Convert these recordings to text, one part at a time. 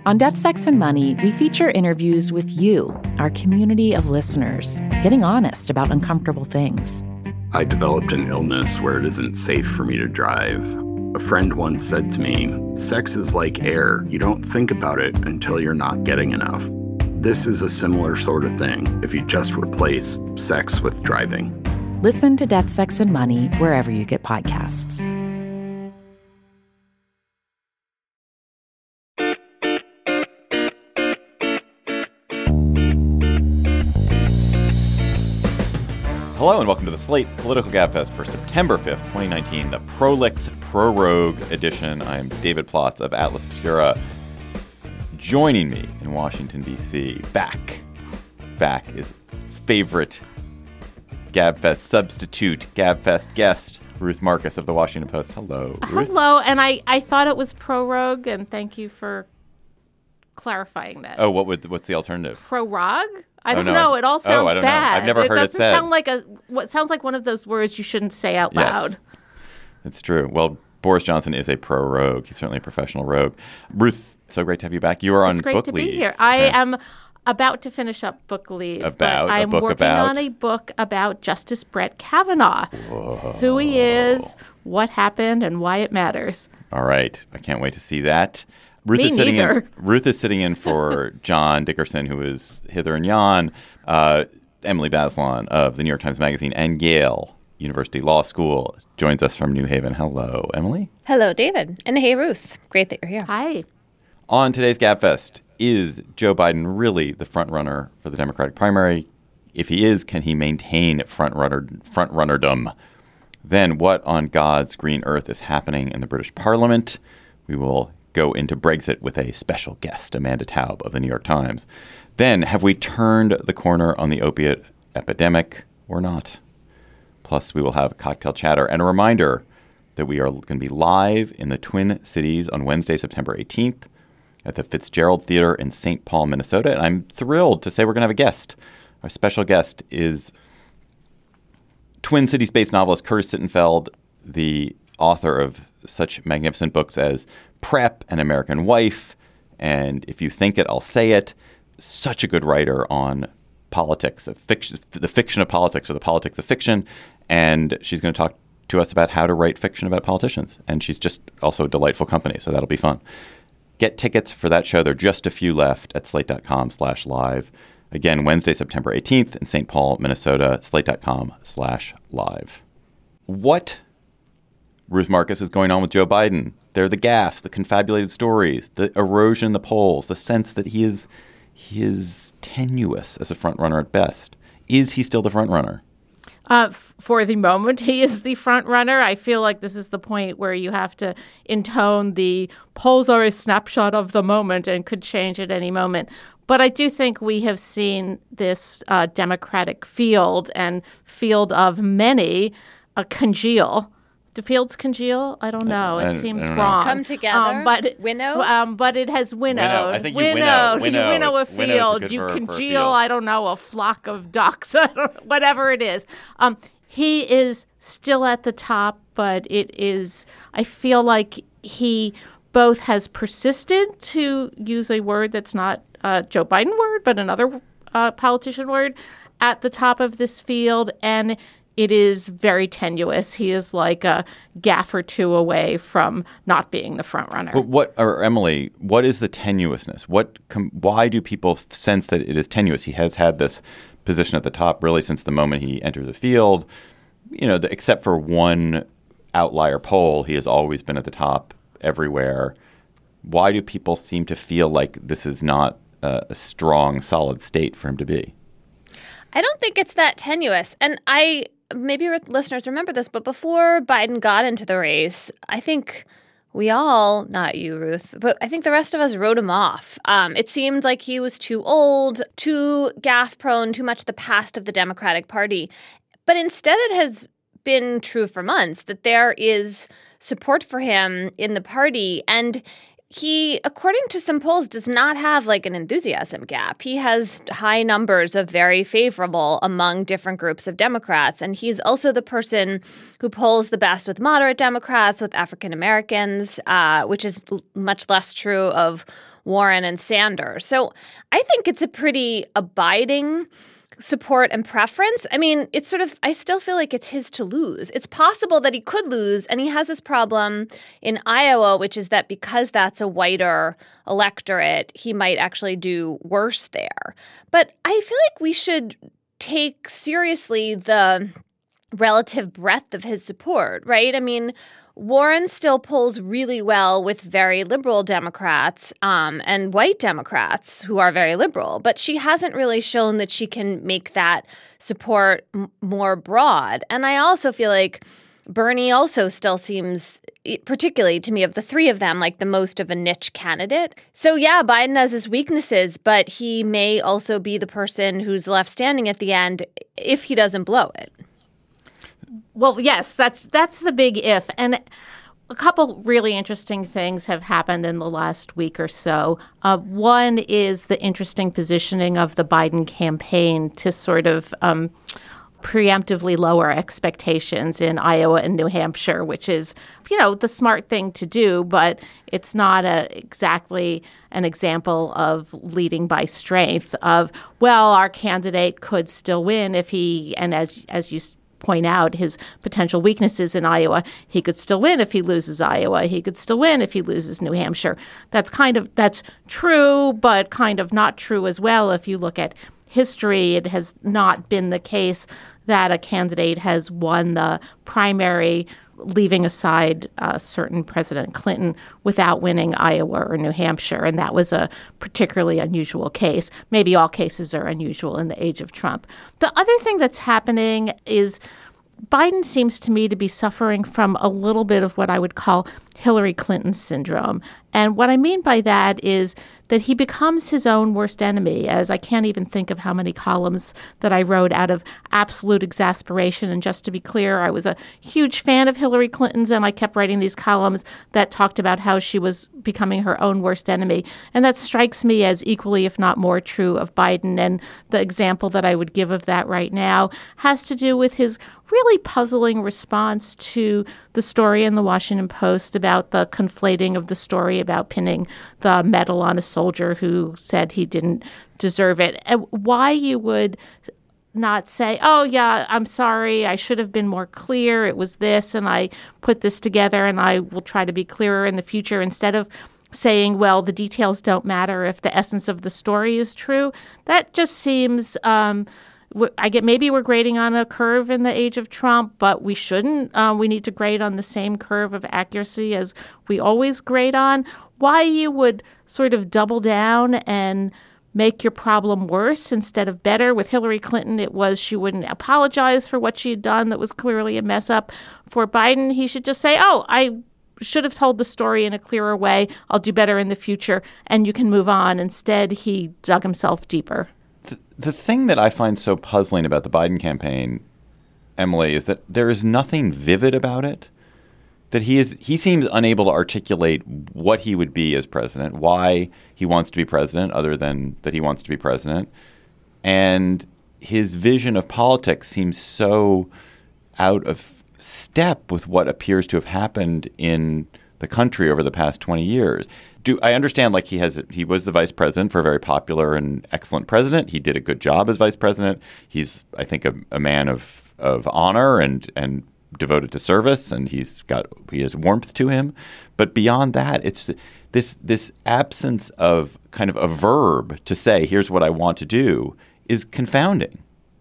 On Death, Sex, and Money, we feature interviews with you, our community of listeners, getting honest about uncomfortable things. I developed an illness where it isn't safe for me to drive. A friend once said to me, "Sex is like air. You don't think about it until you're not getting enough." This is a similar sort of thing if you just replace sex with driving. Listen to Death, Sex, and Money wherever you get podcasts. Hello and welcome to the Slate Political Gabfest for September 5th, 2019, the Prolix Prorogue edition. I am David Plotz of Atlas Obscura. Joining me in Washington, D.C., back is favorite Gabfest substitute, Gabfest guest, Ruth Marcus of the Washington Post. Hello, Ruth. Hello, and I thought it was prorogue, and thank you for clarifying that. Oh, what's the alternative? Prorogue? I don't know. It all sounds I don't bad. know. I've never heard it said. It sounds like one of those words you shouldn't say out loud. Yes, it's true. Well, Boris Johnson is a pro-rogue. He's certainly a professional rogue. Ruth, so great to have you back. You are on book leave. It's great to be here. I am about to finish up book leave. I'm working on a book about Justice Brett Kavanaugh. Whoa. Who he is, what happened, and why it matters. All right. I can't wait to see that. Ruth is sitting in for John Dickerson, who is hither and yon. Emily Bazelon of the New York Times Magazine and Yale University Law School joins us from New Haven. Hello, Emily. Hello, David. And hey, Ruth. Great that you're here. Hi. On today's Gabfest, is Joe Biden really the front runner for the Democratic primary? If he is, can he maintain front runnerdom? Then what on God's green earth is happening in the British Parliament? We will go into Brexit with a special guest, Amanda Taub of the New York Times. Then, have we turned the corner on the opiate epidemic or not? Plus, we will have cocktail chatter and a reminder that we are going to be live in the Twin Cities on Wednesday, September 18th at the Fitzgerald Theater in St. Paul, Minnesota. And I'm thrilled to say we're going to have a guest. Our special guest is Twin Cities-based novelist Curtis Sittenfeld, the author of such magnificent books as Prep and American Wife, and If You Think It, I'll Say It. Such a good writer on politics, of fiction, the fiction of politics or the politics of fiction. And she's going to talk to us about how to write fiction about politicians. And she's just also a delightful company, so that'll be fun. Get tickets for that show. There are just a few left at slate.com/live. Again, Wednesday, September 18th in St. Paul, Minnesota, slate.com/live. What, Ruth Marcus, is going on with Joe Biden? They're the gaffes, the confabulated stories, the erosion in the polls, the sense that he is tenuous as a front runner at best. Is he still the front runner? For the moment, he is the front runner. I feel like this is the point where you have to intone the polls are a snapshot of the moment and could change at any moment. But I do think we have seen this Democratic field and field of many congeal. Do fields congeal? I don't know. It seems wrong. Come together, winnow? But it has winnowed. I think you winnow. You winnow a field. You congeal, I don't know, a flock of ducks, whatever it is. He is still at the top, but I feel like he both has persisted, to use a word that's not a Joe Biden word, but another politician word, at the top of this field, and it is very tenuous. He is like a gaff or two away from not being the front runner. But Emily, what is the tenuousness? Why do people sense that it is tenuous? He has had this position at the top really since the moment he entered the field. Except for one outlier poll, he has always been at the top everywhere. Why do people seem to feel like this is not a strong, solid state for him to be? I don't think it's that tenuous. And maybe your listeners remember this, but before Biden got into the race, I think we all, not you, Ruth, but I think the rest of us wrote him off. It seemed like he was too old, too gaffe-prone, too much the past of the Democratic Party. But instead it has been true for months that there is support for him in the party. And he, according to some polls, does not have like an enthusiasm gap. He has high numbers of very favorable among different groups of Democrats. And he's also the person who polls the best with moderate Democrats, with African Americans, which is much less true of Warren and Sanders. So I think it's a pretty abiding support and preference. I mean, it's sort of, I still feel like it's his to lose. It's possible that he could lose, and he has this problem in Iowa, which is that because that's a whiter electorate, he might actually do worse there. But I feel like we should take seriously the relative breadth of his support, right? I mean, Warren still polls really well with very liberal Democrats and white Democrats who are very liberal, but she hasn't really shown that she can make that support more broad. And I also feel like Bernie also still seems, particularly to me, of the three of them, like the most of a niche candidate. So yeah, Biden has his weaknesses, but he may also be the person who's left standing at the end if he doesn't blow it. Well, yes, that's the big if. And a couple really interesting things have happened in the last week or so. One is the interesting positioning of the Biden campaign to sort of preemptively lower expectations in Iowa and New Hampshire, which is, the smart thing to do, but it's not exactly an example of leading by strength of, well, our candidate could still win if he, and as you point out his potential weaknesses in Iowa, he could still win if he loses Iowa. He could still win if he loses New Hampshire. That's true, but kind of not true as well. If you look at history, it has not been the case that a candidate has won the primary, leaving aside certain President Clinton, without winning Iowa or New Hampshire. And that was a particularly unusual case. Maybe all cases are unusual in the age of Trump. The other thing that's happening is Biden seems to me to be suffering from a little bit of what I would call Hillary Clinton syndrome. And what I mean by that is that he becomes his own worst enemy, as I can't even think of how many columns that I wrote out of absolute exasperation. And just to be clear, I was a huge fan of Hillary Clinton's, and I kept writing these columns that talked about how she was becoming her own worst enemy. And that strikes me as equally, if not more, true of Biden. And the example that I would give of that right now has to do with his really puzzling response to the story in the Washington Post about the conflating of the story about pinning the medal on a soldier who said he didn't deserve it. And why you would not say, oh, yeah, I'm sorry, I should have been more clear. It was this, and I put this together, and I will try to be clearer in the future, instead of saying, well, the details don't matter if the essence of the story is true. That just seems maybe we're grading on a curve in the age of Trump, but we shouldn't. We need to grade on the same curve of accuracy as we always grade on. Why you would sort of double down and make your problem worse instead of better. With Hillary Clinton, it was she wouldn't apologize for what she had done that was clearly a mess up. For Biden, he should just say, oh, I should have told the story in a clearer way. I'll do better in the future, and you can move on. Instead, he dug himself deeper. The thing that I find so puzzling about the Biden campaign, Emily, is that there is nothing vivid about it. That he seems unable to articulate what he would be as president, why he wants to be president, other than that he wants to be president. And his vision of politics seems so out of step with what appears to have happened in the country over the past 20 years. I understand, like, he was the vice president for a very popular and excellent president. He did a good job as vice president. He's, I think, a man of honor and devoted to service, and he has warmth to him. But beyond that, it's this absence of kind of a verb to say, here's what I want to do, is confounding.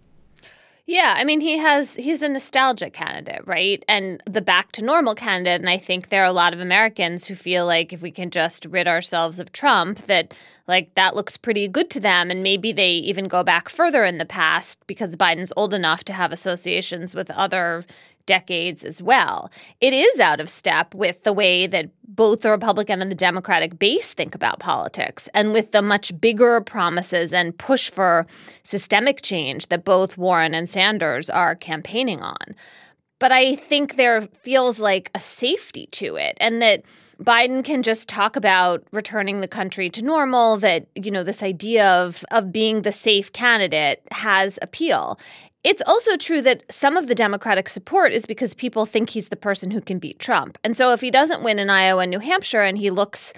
Yeah, I mean, he's the nostalgia candidate, right? And the back to normal candidate. And I think there are a lot of Americans who feel like if we can just rid ourselves of Trump, that that looks pretty good to them. And maybe they even go back further in the past because Biden's old enough to have associations with other decades as well. It is out of step with the way that both the Republican and the Democratic base think about politics, and with the much bigger promises and push for systemic change that both Warren and Sanders are campaigning on. But I think there feels like a safety to it, and that Biden can just talk about returning the country to normal, that, this idea of being the safe candidate has appeal. It's also true that some of the Democratic support is because people think he's the person who can beat Trump. And so if he doesn't win in Iowa and New Hampshire and he looks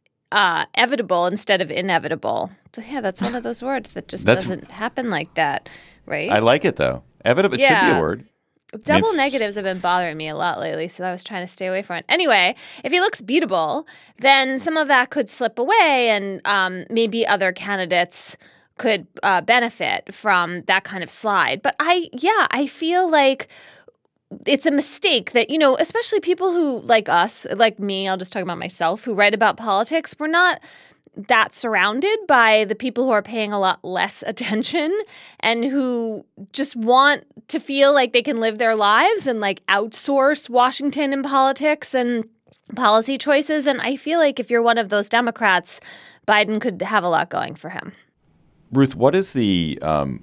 evitable instead of inevitable. So, yeah, that's one of those words that just doesn't happen like that, right? I like it, though. Evitable should be a word. Double negatives have been bothering me a lot lately, so I was trying to stay away from it. Anyway, if he looks beatable, then some of that could slip away, and maybe other candidates could benefit from that kind of slide. But I feel like it's a mistake that, especially people who, like us, like me, I'll just talk about myself, who write about politics, we're not that surrounded by the people who are paying a lot less attention and who just want to feel like they can live their lives and like outsource Washington and politics and policy choices. And I feel like if you're one of those Democrats, Biden could have a lot going for him. Ruth, what's the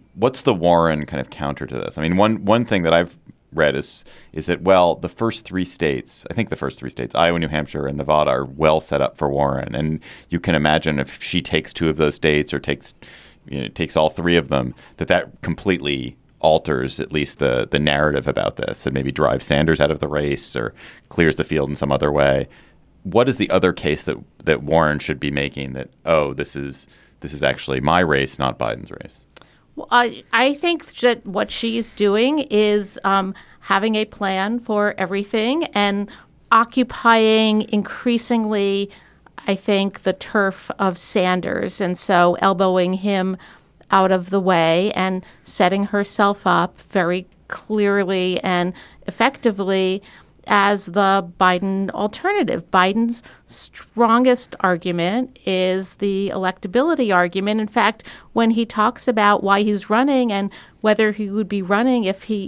Warren kind of counter to this? I mean, one thing that I've read is that, the first three states, Iowa, New Hampshire, and Nevada, are well set up for Warren. And you can imagine if she takes two of those states or takes all three of them, that completely alters at least the narrative about this and maybe drives Sanders out of the race or clears the field in some other way. What is the other case that Warren should be making that, this is actually my race, not Biden's race? Well, I think that what she's doing is having a plan for everything and occupying increasingly, I think, the turf of Sanders, and so elbowing him out of the way and setting herself up very clearly and effectively as the Biden alternative. Biden's strongest argument is the electability argument. In fact, when he talks about why he's running and whether he would be running if he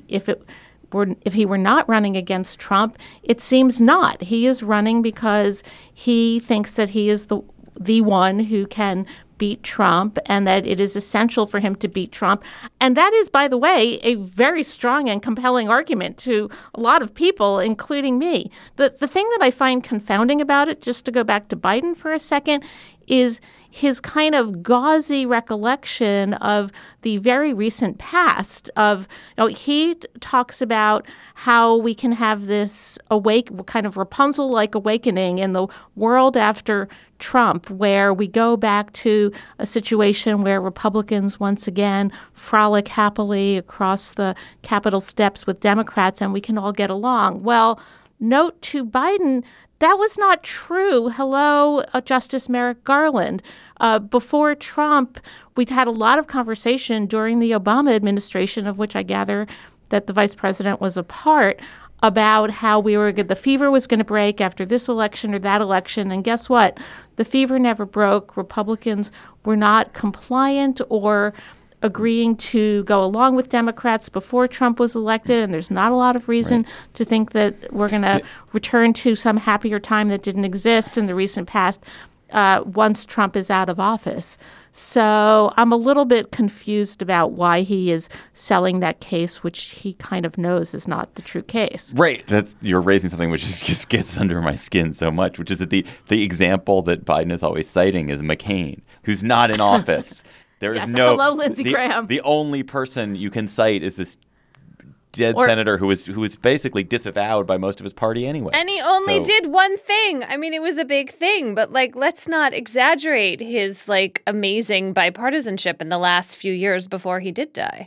were not running against Trump, it seems not. He is running because he thinks that he is the one who can beat Trump and that it is essential for him to beat Trump. And that is, by the way, a very strong and compelling argument to a lot of people, including me. The thing that I find confounding about it, just to go back to Biden for a second, is his kind of gauzy recollection of the very recent past of, he talks about how we can have this kind of Rapunzel-like awakening in the world after Trump, where we go back to a situation where Republicans once again frolic happily across the Capitol steps with Democrats and we can all get along. Well, note to Biden, that was not true. Hello, Justice Merrick Garland. Before Trump, we'd had a lot of conversation during the Obama administration, of which I gather that the vice president was a part, about how the fever was going to break after this election or that election. And guess what? The fever never broke. Republicans were not compliant or agreeing to go along with Democrats before Trump was elected, and there's not a lot of reason to think that we're going to return to some happier time that didn't exist in the recent past once Trump is out of office. So I'm a little bit confused about why he is selling that case, which he kind of knows is not the true case. Right. You're raising something which just gets under my skin so much, which is that the example that Biden is always citing is McCain, who's not in office. There is hello, Lindsey Graham. The only person you can cite is this dead senator who was basically disavowed by most of his party anyway. And he only did one thing. I mean, it was a big thing, but let's not exaggerate his amazing bipartisanship in the last few years before he did die.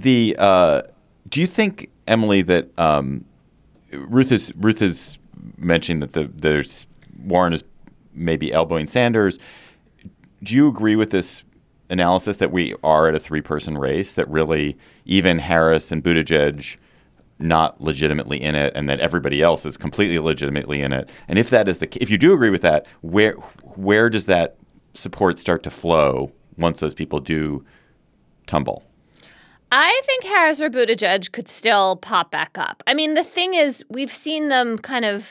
Do you think, Emily, that Ruth is mentioning that there's Warren is maybe elbowing Sanders? Do you agree with this analysis that we are at a three-person race, that really even Harris and Buttigieg not legitimately in it, and that everybody else is completely legitimately in it? And if that is if you do agree with that, where does that support start to flow once those people do tumble? I think Harris or Buttigieg could still pop back up. I mean, the thing is, we've seen them kind of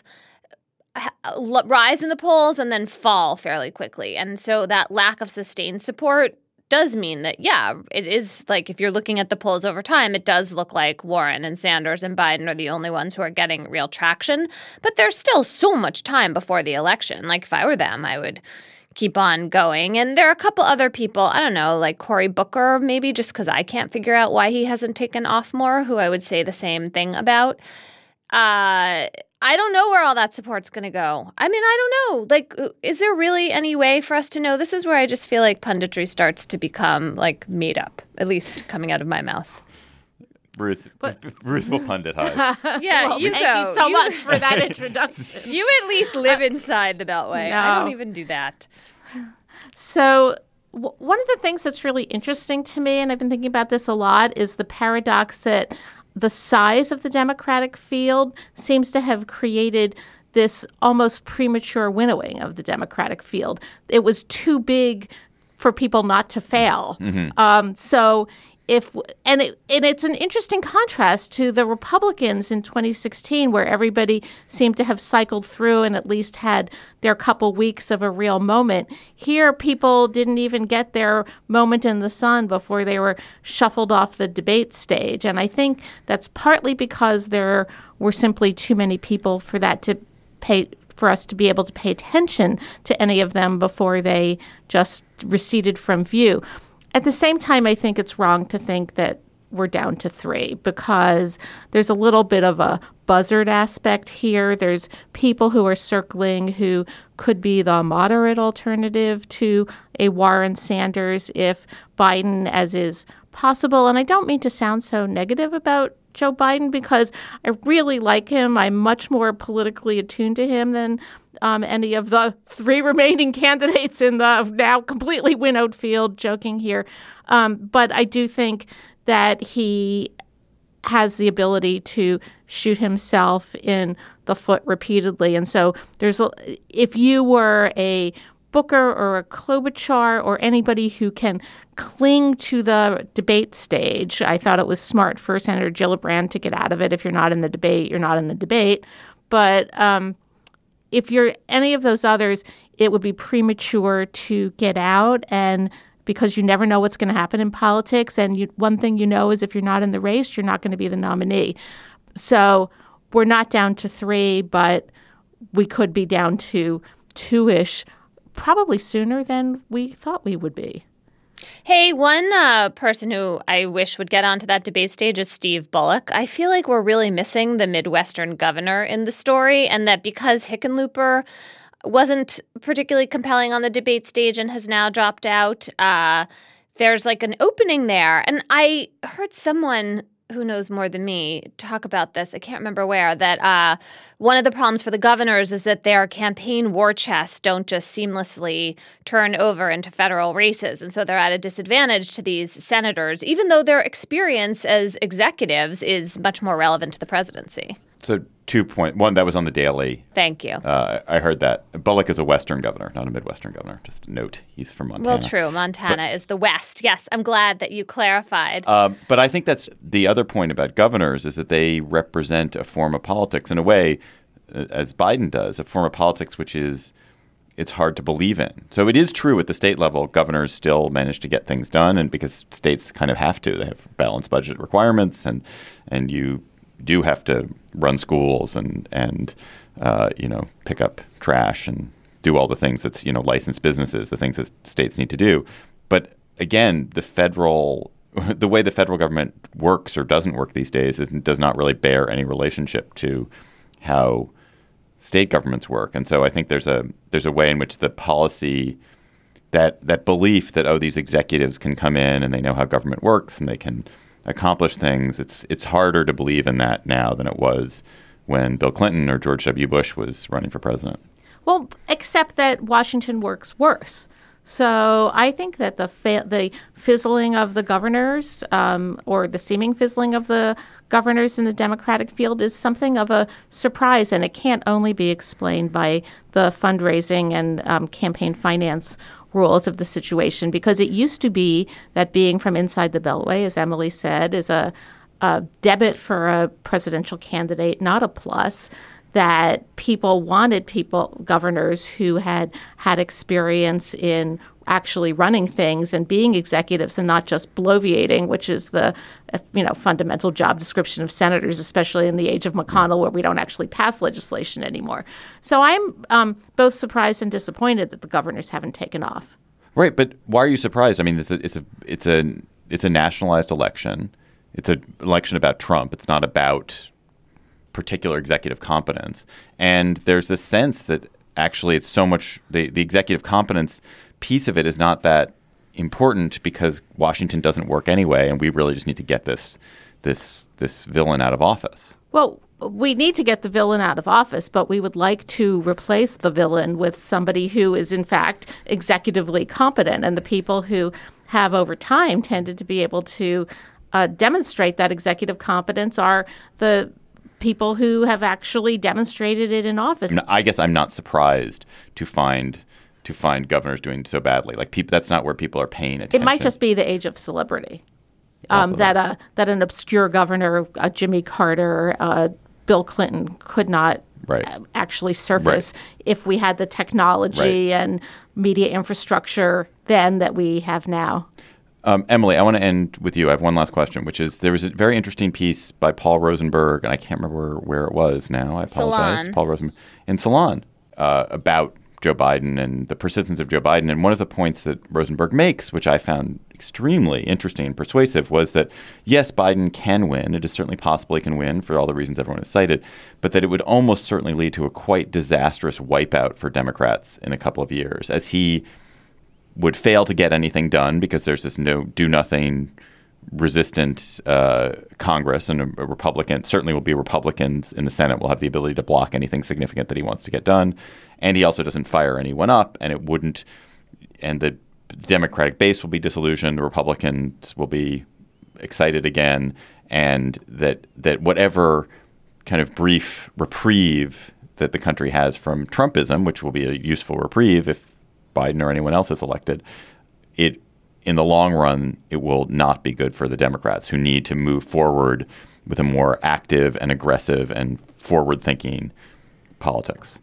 rise in the polls and then fall fairly quickly. And so that lack of sustained support does mean that, yeah, it is like if you're looking at the polls over time, it does look like Warren and Sanders and Biden are the only ones who are getting real traction. But there's still so much time before the election. Like if I were them, I would keep on going. And there are a couple other people, I don't know, like Cory Booker, maybe just because I can't figure out why he hasn't taken off more, who I would say the same thing about. I don't know where all that support's going to go. I mean, I don't know. Like, is there really any way for us to know? This is where I just feel like punditry starts to become like made up, at least coming out of my mouth. Ruth will pundit high. Yeah, well, you thank go. you so much for that introduction. You at least live inside the Beltway. No. I don't even do that. So one of the things that's really interesting to me, and I've been thinking about this a lot, is the paradox that the size of the Democratic field seems to have created this almost premature winnowing of the Democratic field. It was too big for people not to fail. Mm-hmm. It's an interesting contrast to the Republicans in 2016, where everybody seemed to have cycled through and at least had their couple weeks of a real moment. Here, people didn't even get their moment in the sun before they were shuffled off the debate stage. And I think that's partly because there were simply too many people for us to be able to pay attention to any of them before they just receded from view. At the same time, I think it's wrong to think that we're down to 3 because there's a little bit of a buzzard aspect here. There's people who are circling who could be the moderate alternative to a Warren Sanders if Biden, as is possible. And I don't mean to sound so negative about Joe Biden because I really like him. I'm much more politically attuned to him than any of the 3 remaining candidates in the now completely winnowed field, joking here. But I do think that he has the ability to shoot himself in the foot repeatedly. And so if you were a Booker or a Klobuchar or anybody who can cling to the debate stage, I thought it was smart for Senator Gillibrand to get out of it. If you're not in the debate, you're not in the debate. But if you're any of those others, it would be premature to get out, and because you never know what's going to happen in politics. And one thing you know is if you're not in the race, you're not going to be the nominee. So we're not down to 3, but we could be down to 2-ish, probably sooner than we thought we would be. Hey, one person who I wish would get onto that debate stage is Steve Bullock. I feel like we're really missing the Midwestern governor in the story, and that because Hickenlooper wasn't particularly compelling on the debate stage and has now dropped out, there's like an opening there. And I heard someone who knows more than me talk about this, I can't remember where, that one of the problems for the governors is that their campaign war chests don't just seamlessly turn over into federal races. And so they're at a disadvantage to these senators, even though their experience as executives is much more relevant to the presidency. So 2 points. One, that was on the Daily. Thank you. I heard that. Bullock is a Western governor, not a Midwestern governor. Just a note. He's from Montana. Well, true. Montana is the West. Yes, I'm glad that you clarified. But I think that's the other point about governors is that they represent a form of politics in a way, as Biden does, a form of politics which is it's hard to believe in. So it is true at the state level, governors still manage to get things done, and because states kind of have to. They have balanced budget requirements, and you do have to run schools and pick up trash and do all the things that's, licensed businesses, the things that states need to do. But again, the way the federal government works or doesn't work these days does not really bear any relationship to how state governments work. And so I think there's a way in which the policy, that belief that, these executives can come in and they know how government works and they can accomplish things, it's harder to believe in that now than it was when Bill Clinton or George W. Bush was running for president. Well, except that Washington works worse. So I think that the fizzling of the governors or the seeming fizzling of the governors in the Democratic field is something of a surprise, and it can't only be explained by the fundraising and campaign finance rules of the situation, because it used to be that being from inside the Beltway, as Emily said, is a debit for a presidential candidate, not a plus. that people wanted governors who had experience in actually running things and being executives and not just bloviating, which is the fundamental job description of senators, especially in the age of McConnell, where we don't actually pass legislation anymore. So I'm both surprised and disappointed that the governors haven't taken off. Right, but why are you surprised? I mean, it's a nationalized election. It's an election about Trump. It's not about particular executive competence. And there's this sense that actually it's so much the executive competence piece of it is not that important because Washington doesn't work anyway, and we really just need to get this villain out of office. Well, we need to get the villain out of office, but we would like to replace the villain with somebody who is, in fact, executively competent. And the people who have over time tended to be able to demonstrate that executive competence are the people who have actually demonstrated it in office. I guess I'm not surprised to find governors doing so badly. Like that's not where people are paying attention. It might just be the age of celebrity. That an obscure governor, Jimmy Carter, Bill Clinton could not actually surface if we had the technology and media infrastructure then that we have now. Emily, I want to end with you. I have one last question, which is there was a very interesting piece by Paul Rosenberg, and I can't remember where it was now. I apologize. Salon. Paul Rosenberg in Salon about Joe Biden and the persistence of Joe Biden. And one of the points that Rosenberg makes, which I found extremely interesting and persuasive, was that, yes, Biden can win. It is certainly possible he can win for all the reasons everyone has cited, but that it would almost certainly lead to a quite disastrous wipeout for Democrats in a couple of years, as he would fail to get anything done because there's this do-nothing resistant Congress, and a Republican certainly will be Republicans in the Senate will have the ability to block anything significant that he wants to get done. And he also doesn't fire anyone up, and the Democratic base will be disillusioned. The Republicans will be excited again, and that whatever kind of brief reprieve that the country has from Trumpism, which will be a useful reprieve if Biden or anyone else is elected, in the long run, it will not be good for the Democrats, who need to move forward with a more active and aggressive and forward-thinking politics.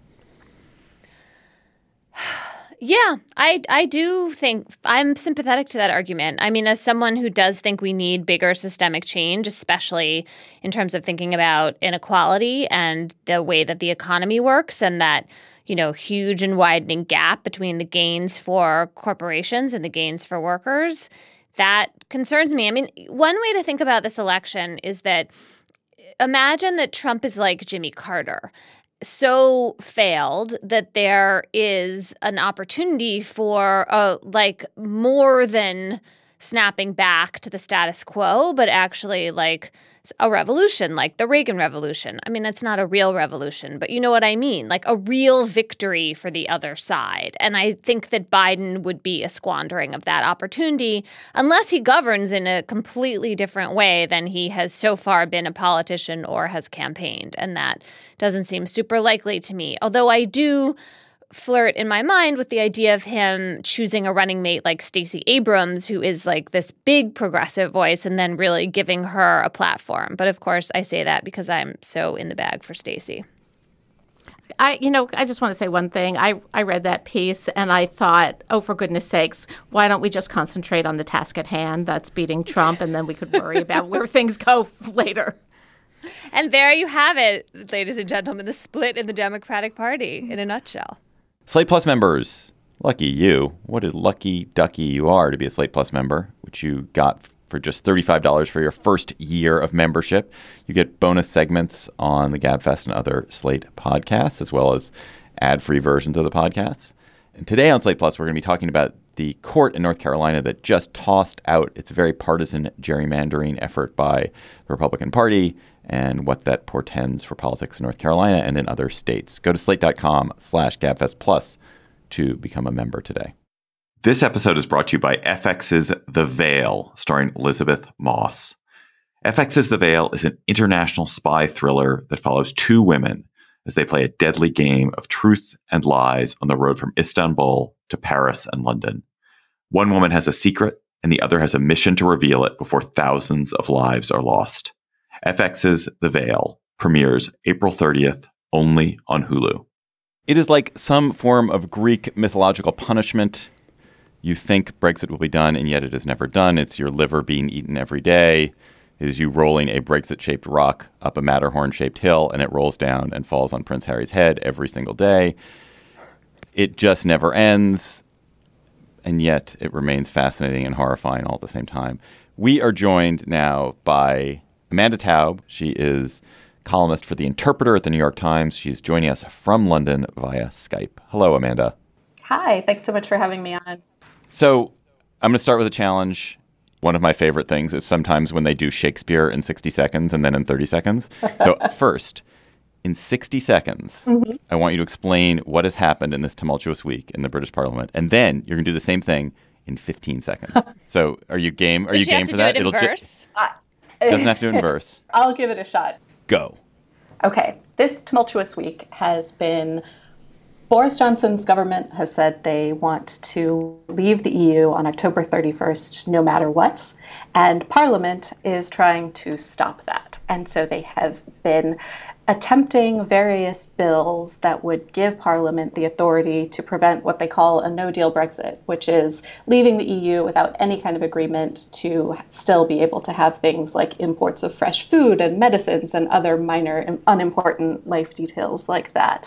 Yeah, I do think I'm sympathetic to that argument. I mean, as someone who does think we need bigger systemic change, especially in terms of thinking about inequality and the way that the economy works, and that huge and widening gap between the gains for corporations and the gains for workers, that concerns me. I mean, one way to think about this election is that imagine that Trump is like Jimmy Carter, so failed that there is an opportunity for more than snapping back to the status quo, but actually like a revolution, like the Reagan Revolution. I mean, it's not a real revolution, but you know what I mean, like a real victory for the other side. And I think that Biden would be a squandering of that opportunity unless he governs in a completely different way than he has so far been a politician or has campaigned. And that doesn't seem super likely to me, although I do flirt in my mind with the idea of him choosing a running mate like Stacey Abrams, who is like this big progressive voice, and then really giving her a platform. But of course, I say that because I'm so in the bag for Stacey. I just want to say one thing. I read that piece and I thought, oh, for goodness sakes, why don't we just concentrate on the task at hand? That's beating Trump, and then we could worry about where things go later. And there you have it, ladies and gentlemen, the split in the Democratic Party in a nutshell. Slate Plus members, lucky you. What a lucky ducky you are to be a Slate Plus member, which you got for just $35 for your first year of membership. You get bonus segments on the Gabfest and other Slate podcasts, as well as ad-free versions of the podcasts. And today on Slate Plus, we're going to be talking about the court in North Carolina that just tossed out its very partisan gerrymandering effort by the Republican Party, and what that portends for politics in North Carolina and in other states. Go to slate.com/GabFest Plus to become a member today. This episode is brought to you by FX's The Veil, starring Elizabeth Moss. FX's The Veil is an international spy thriller that follows two women as they play a deadly game of truth and lies on the road from Istanbul to Paris and London. One woman has a secret, and the other has a mission to reveal it before thousands of lives are lost. FX's The Veil premieres April 30th, only on Hulu. It is like some form of Greek mythological punishment. You think Brexit will be done, and yet it is never done. It's your liver being eaten every day. It is you rolling a Brexit-shaped rock up a Matterhorn-shaped hill, and it rolls down and falls on Prince Harry's head every single day. It just never ends, and yet it remains fascinating and horrifying all at the same time. We are joined now by Amanda Taub. She is columnist for The Interpreter at the New York Times. She's joining us from London via Skype. Hello, Amanda. Hi, thanks so much for having me on. So I'm going to start with a challenge. One of my favorite things is sometimes when they do Shakespeare in 60 seconds and then in 30 seconds. So first, in 60 seconds, I want you to explain what has happened in this tumultuous week in the British Parliament. And then you're going to do the same thing in 15 seconds. So are you game? Are you game for that? It'll verse? Doesn't have to do it in verse. I'll give it a shot. Go. Okay. This tumultuous week has been Boris Johnson's government has said they want to leave the EU on October 31st, no matter what. And Parliament is trying to stop that. And so they have been attempting various bills that would give Parliament the authority to prevent what they call a no-deal Brexit, which is leaving the EU without any kind of agreement to still be able to have things like imports of fresh food and medicines and other minor, unimportant life details like that.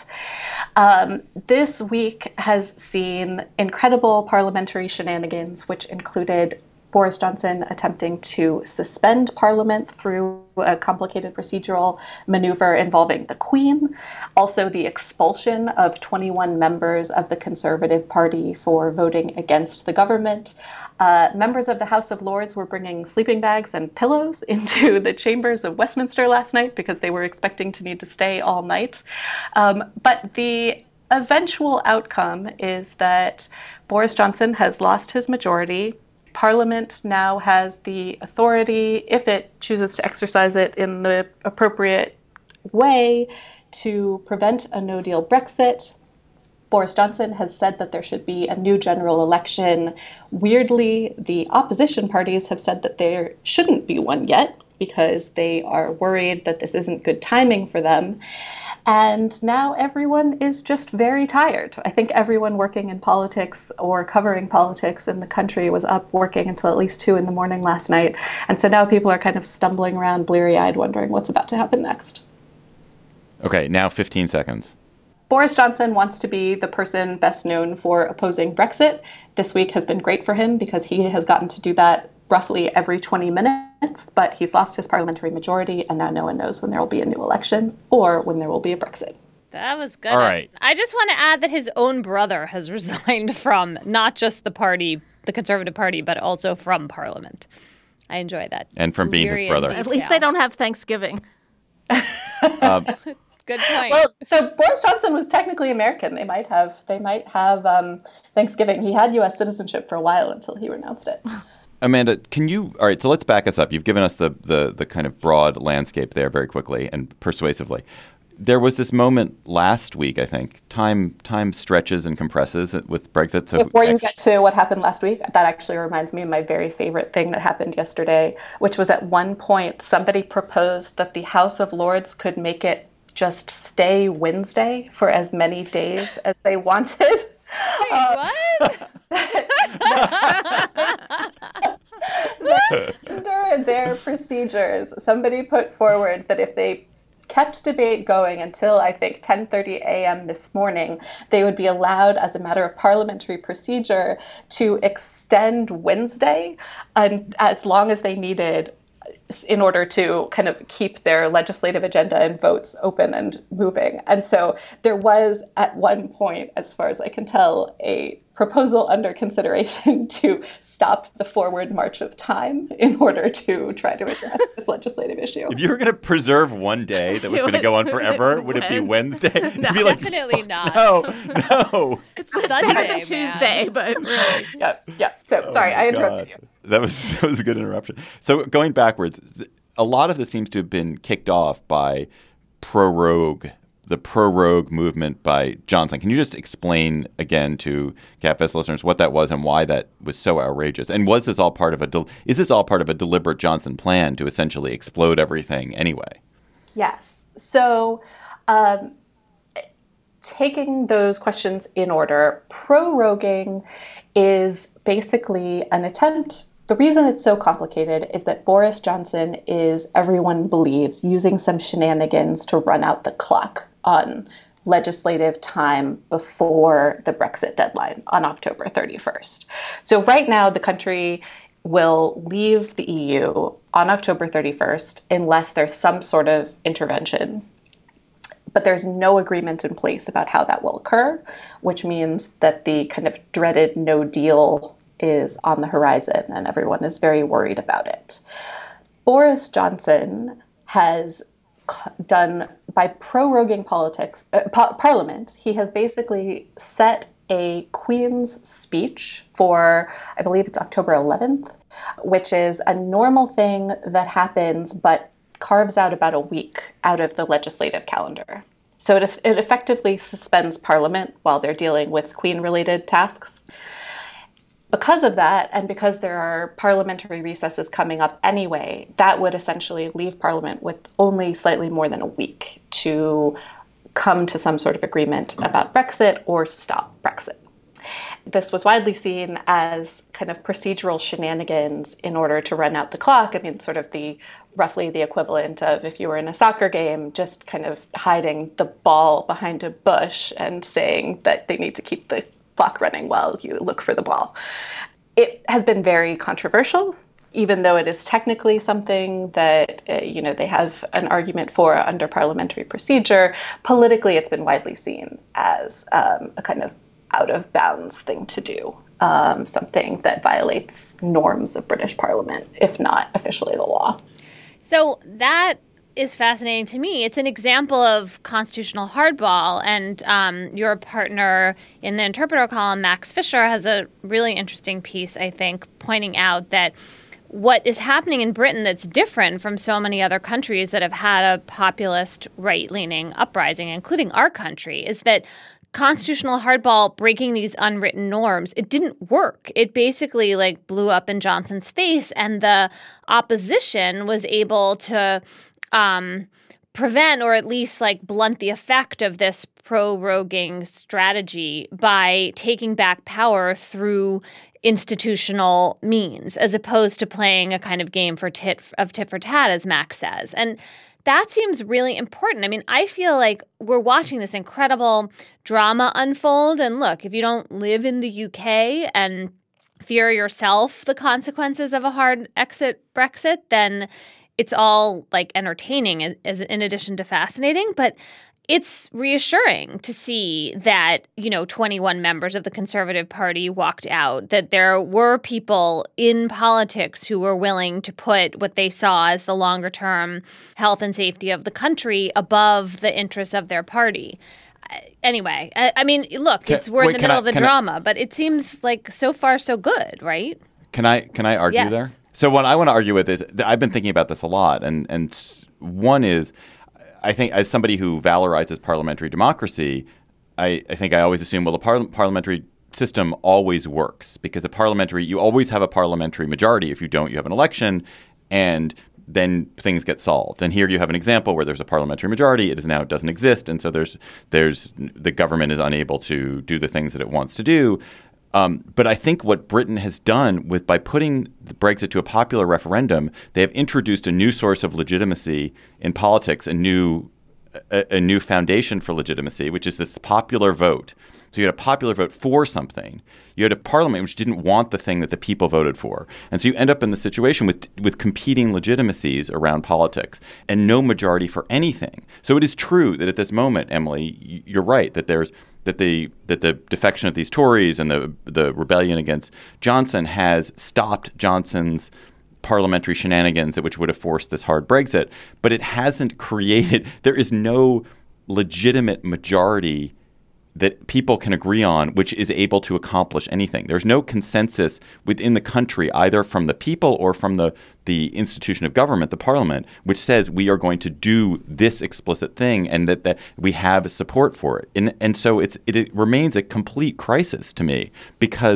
This week has seen incredible parliamentary shenanigans, which included Boris Johnson attempting to suspend Parliament through a complicated procedural maneuver involving the Queen. Also, the expulsion of 21 members of the Conservative Party for voting against the government. Members of the House of Lords were bringing sleeping bags and pillows into the chambers of Westminster last night because they were expecting to need to stay all night. But the eventual outcome is that Boris Johnson has lost his majority. Parliament now has the authority, if it chooses to exercise it in the appropriate way, to prevent a no-deal Brexit. Boris Johnson has said that there should be a new general election. Weirdly, the opposition parties have said that there shouldn't be one yet because they are worried that this isn't good timing for them. And now everyone is just very tired. I think everyone working in politics or covering politics in the country was up working until at least 2 a.m. last night. And so now people are kind of stumbling around bleary-eyed wondering what's about to happen next. Okay, now 15 seconds. Boris Johnson wants to be the person best known for opposing Brexit. This week has been great for him because he has gotten to do that roughly every 20 minutes, but he's lost his parliamentary majority, and now no one knows when there will be a new election or when there will be a Brexit. That was good. All right. I just want to add that his own brother has resigned from not just the party, the Conservative Party, but also from Parliament. I enjoy that. And from being his brother. At least they don't have Thanksgiving. Good point. Well, so Boris Johnson was technically American. They might have Thanksgiving. He had U.S. citizenship for a while until he renounced it. Amanda, all right, so let's back us up. You've given us the kind of broad landscape there very quickly and persuasively. There was this moment last week, I think. Time stretches and compresses with Brexit. So before you get to what happened last week, that actually reminds me of my very favorite thing that happened yesterday, which was at one point somebody proposed that the House of Lords could make it just stay Wednesday for as many days as they wanted. Wait, what? Under their procedures, somebody put forward that if they kept debate going until, I think, 10:30 a.m. this morning, they would be allowed, as a matter of parliamentary procedure, to extend Wednesday as long as they needed in order to kind of keep their legislative agenda and votes open and moving. And so there was, at one point, as far as I can tell, a proposal under consideration to stop the forward march of time in order to try to address this legislative issue. If you were going to preserve one day that was going to go on forever, would it be Wednesday? No, be like, definitely not. No. It's Sunday, better than Tuesday, but really. Yeah. So sorry, I interrupted you. That was a good interruption. So going backwards, a lot of this seems to have been kicked off by the pro-rogue movement by Johnson. Can you just explain again to GabFest listeners what that was and why that was so outrageous? And was this all part of is this all part of a deliberate Johnson plan to essentially explode everything anyway? Yes. So taking those questions in order, proroguing is basically an attempt. The reason it's so complicated is that Boris Johnson is, everyone believes, using some shenanigans to run out the clock on legislative time before the Brexit deadline on October 31st. So right now, the country will leave the EU on October 31st unless there's some sort of intervention. But there's no agreement in place about how that will occur, which means that the kind of dreaded no deal is on the horizon and everyone is very worried about it. Boris Johnson has done, by proroguing Parliament, he has basically set a Queen's speech for, I believe it's October 11th, which is a normal thing that happens, but carves out about a week out of the legislative calendar. So it effectively suspends Parliament while they're dealing with Queen-related tasks. Because of that, and because there are parliamentary recesses coming up anyway, that would essentially leave Parliament with only slightly more than a week to come to some sort of agreement about Brexit or stop Brexit. This was widely seen as kind of procedural shenanigans in order to run out the clock. I mean, sort of roughly the equivalent of if you were in a soccer game, just kind of hiding the ball behind a bush and saying that they need to keep the clock running while you look for the ball. It has been very controversial, even though it is technically something that, they have an argument for under parliamentary procedure. Politically, it's been widely seen as a kind of out of bounds thing to do, something that violates norms of British Parliament, if not officially the law. So that is fascinating to me. It's an example of constitutional hardball, and your partner in the Interpreter column, Max Fisher, has a really interesting piece, I think, pointing out that what is happening in Britain that's different from so many other countries that have had a populist right-leaning uprising, including our country, is that constitutional hardball, breaking these unwritten norms, it didn't work. It basically blew up in Johnson's face, and the opposition was able to prevent or at least blunt the effect of this proroguing strategy by taking back power through institutional means, as opposed to playing a kind of game for tit for tat, as Max says. And that seems really important. I mean, I feel like we're watching this incredible drama unfold. And look, if you don't live in the UK and fear yourself the consequences of a hard Brexit, then it's all entertaining in addition to fascinating. But it's reassuring to see that, 21 members of the Conservative Party walked out, that there were people in politics who were willing to put what they saw as the longer term health and safety of the country above the interests of their party. Anyway, I mean, look, we're in the middle of the drama, but it seems like so far so good, right? Can I argue Yes. there? So what I want to argue with is I've been thinking about this a lot, and one is, I think as somebody who valorizes parliamentary democracy, I think I always assume, well, the parliamentary system always works because you always have a parliamentary majority. If you don't, you have an election, and then things get solved. And here you have an example where there's a parliamentary majority. It doesn't exist, and so there's the government is unable to do the things that it wants to do. But I think what Britain has done by putting the Brexit to a popular referendum, they have introduced a new source of legitimacy in politics, a new foundation for legitimacy, which is this popular vote. So you had a popular vote for something. You had a parliament which didn't want the thing that the people voted for. And so you end up in the situation with competing legitimacies around politics and no majority for anything. So it is true that at this moment, Emily, you're right, that the defection of these Tories and the rebellion against Johnson has stopped Johnson's parliamentary shenanigans, which would have forced this hard Brexit. But it hasn't created – there is no legitimate majority that people can agree on which is able to accomplish anything. There's no consensus within the country, either from the people or from the institution of government, the parliament, which says we are going to do this explicit thing and that we have support for it. And so it remains a complete crisis to me because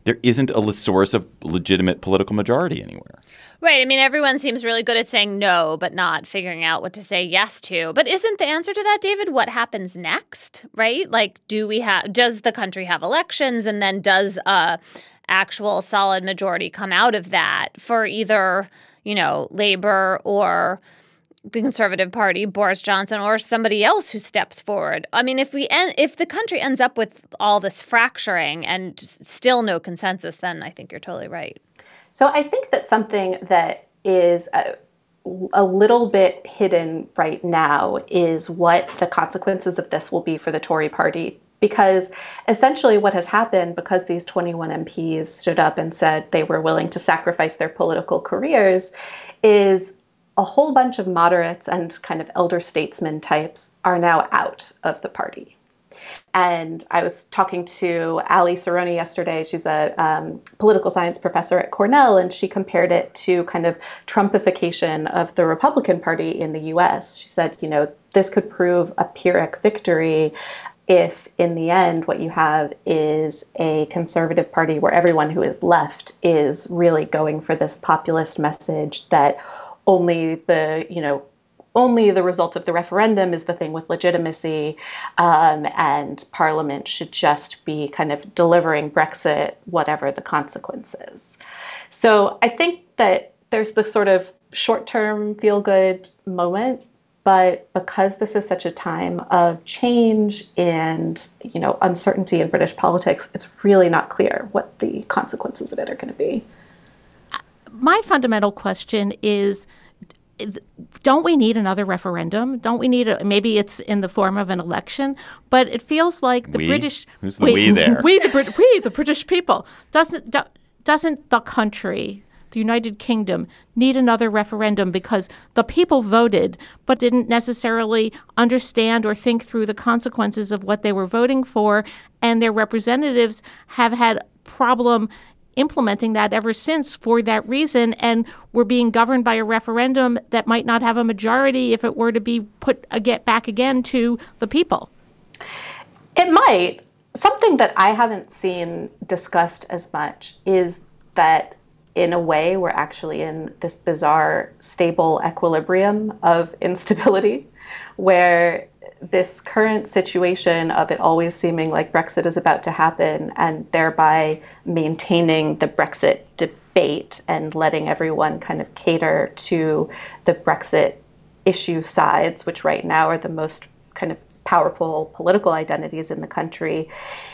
there isn't a source of legitimate political majority anywhere. Right. I mean, everyone seems really good at saying no, but not figuring out what to say yes to. But isn't the answer to that, David, what happens next? Right? Like, does the country have elections, and then does a actual solid majority come out of that for either, Labor or the Conservative Party, Boris Johnson, or somebody else who steps forward? I mean, if the country ends up with all this fracturing and still no consensus, then I think you're totally right. So I think that something that is a little bit hidden right now is what the consequences of this will be for the Tory party. Because essentially what has happened, because these 21 MPs stood up and said they were willing to sacrifice their political careers, is a whole bunch of moderates and kind of elder statesman types are now out of the party. And I was talking to Ali Cerrone yesterday. She's a political science professor at Cornell, and she compared it to kind of Trumpification of the Republican Party in the US. She said, this could prove a Pyrrhic victory if in the end what you have is a conservative party where everyone who is left is really going for this populist message that only the result of the referendum is the thing with legitimacy, and Parliament should just be kind of delivering Brexit, whatever the consequences. So I think that there's the sort of short-term feel-good moment, but because this is such a time of change and, uncertainty in British politics, it's really not clear what the consequences of it are going to be. My fundamental question is, don't we need another referendum? Don't we need maybe it's in the form of an election, but it feels like the British... Who's the we there? We, the British people. Doesn't the country, the United Kingdom, need another referendum because the people voted but didn't necessarily understand or think through the consequences of what they were voting for, and their representatives have had problem implementing that ever since for that reason, and we're being governed by a referendum that might not have a majority if it were to be put back again to the people? It might. Something that I haven't seen discussed as much is that in a way we're actually in this bizarre stable equilibrium of instability where this current situation of it always seeming like Brexit is about to happen and thereby maintaining the Brexit debate and letting everyone kind of cater to the Brexit issue sides, which right now are the most kind of powerful political identities in the country,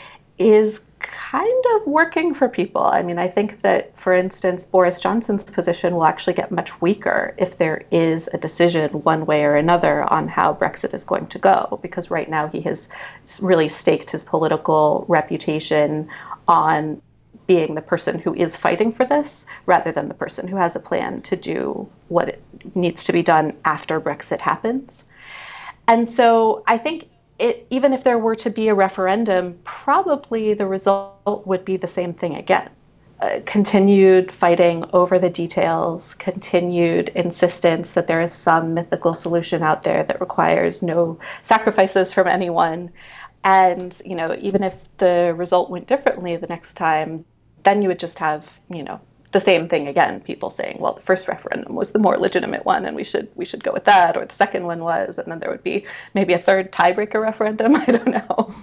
is kind of working for people. I mean, I think that, for instance, Boris Johnson's position will actually get much weaker if there is a decision one way or another on how Brexit is going to go, because right now he has really staked his political reputation on being the person who is fighting for this rather than the person who has a plan to do what it needs to be done after Brexit happens. And so I think even if there were to be a referendum, probably the result would be the same thing again. Continued fighting over the details, continued insistence that there is some mythical solution out there that requires no sacrifices from anyone. And, even if the result went differently the next time, then you would just have, the same thing again, people saying, well, the first referendum was the more legitimate one and we should go with that, or the second one was, and then there would be maybe a third tiebreaker referendum. I don't know.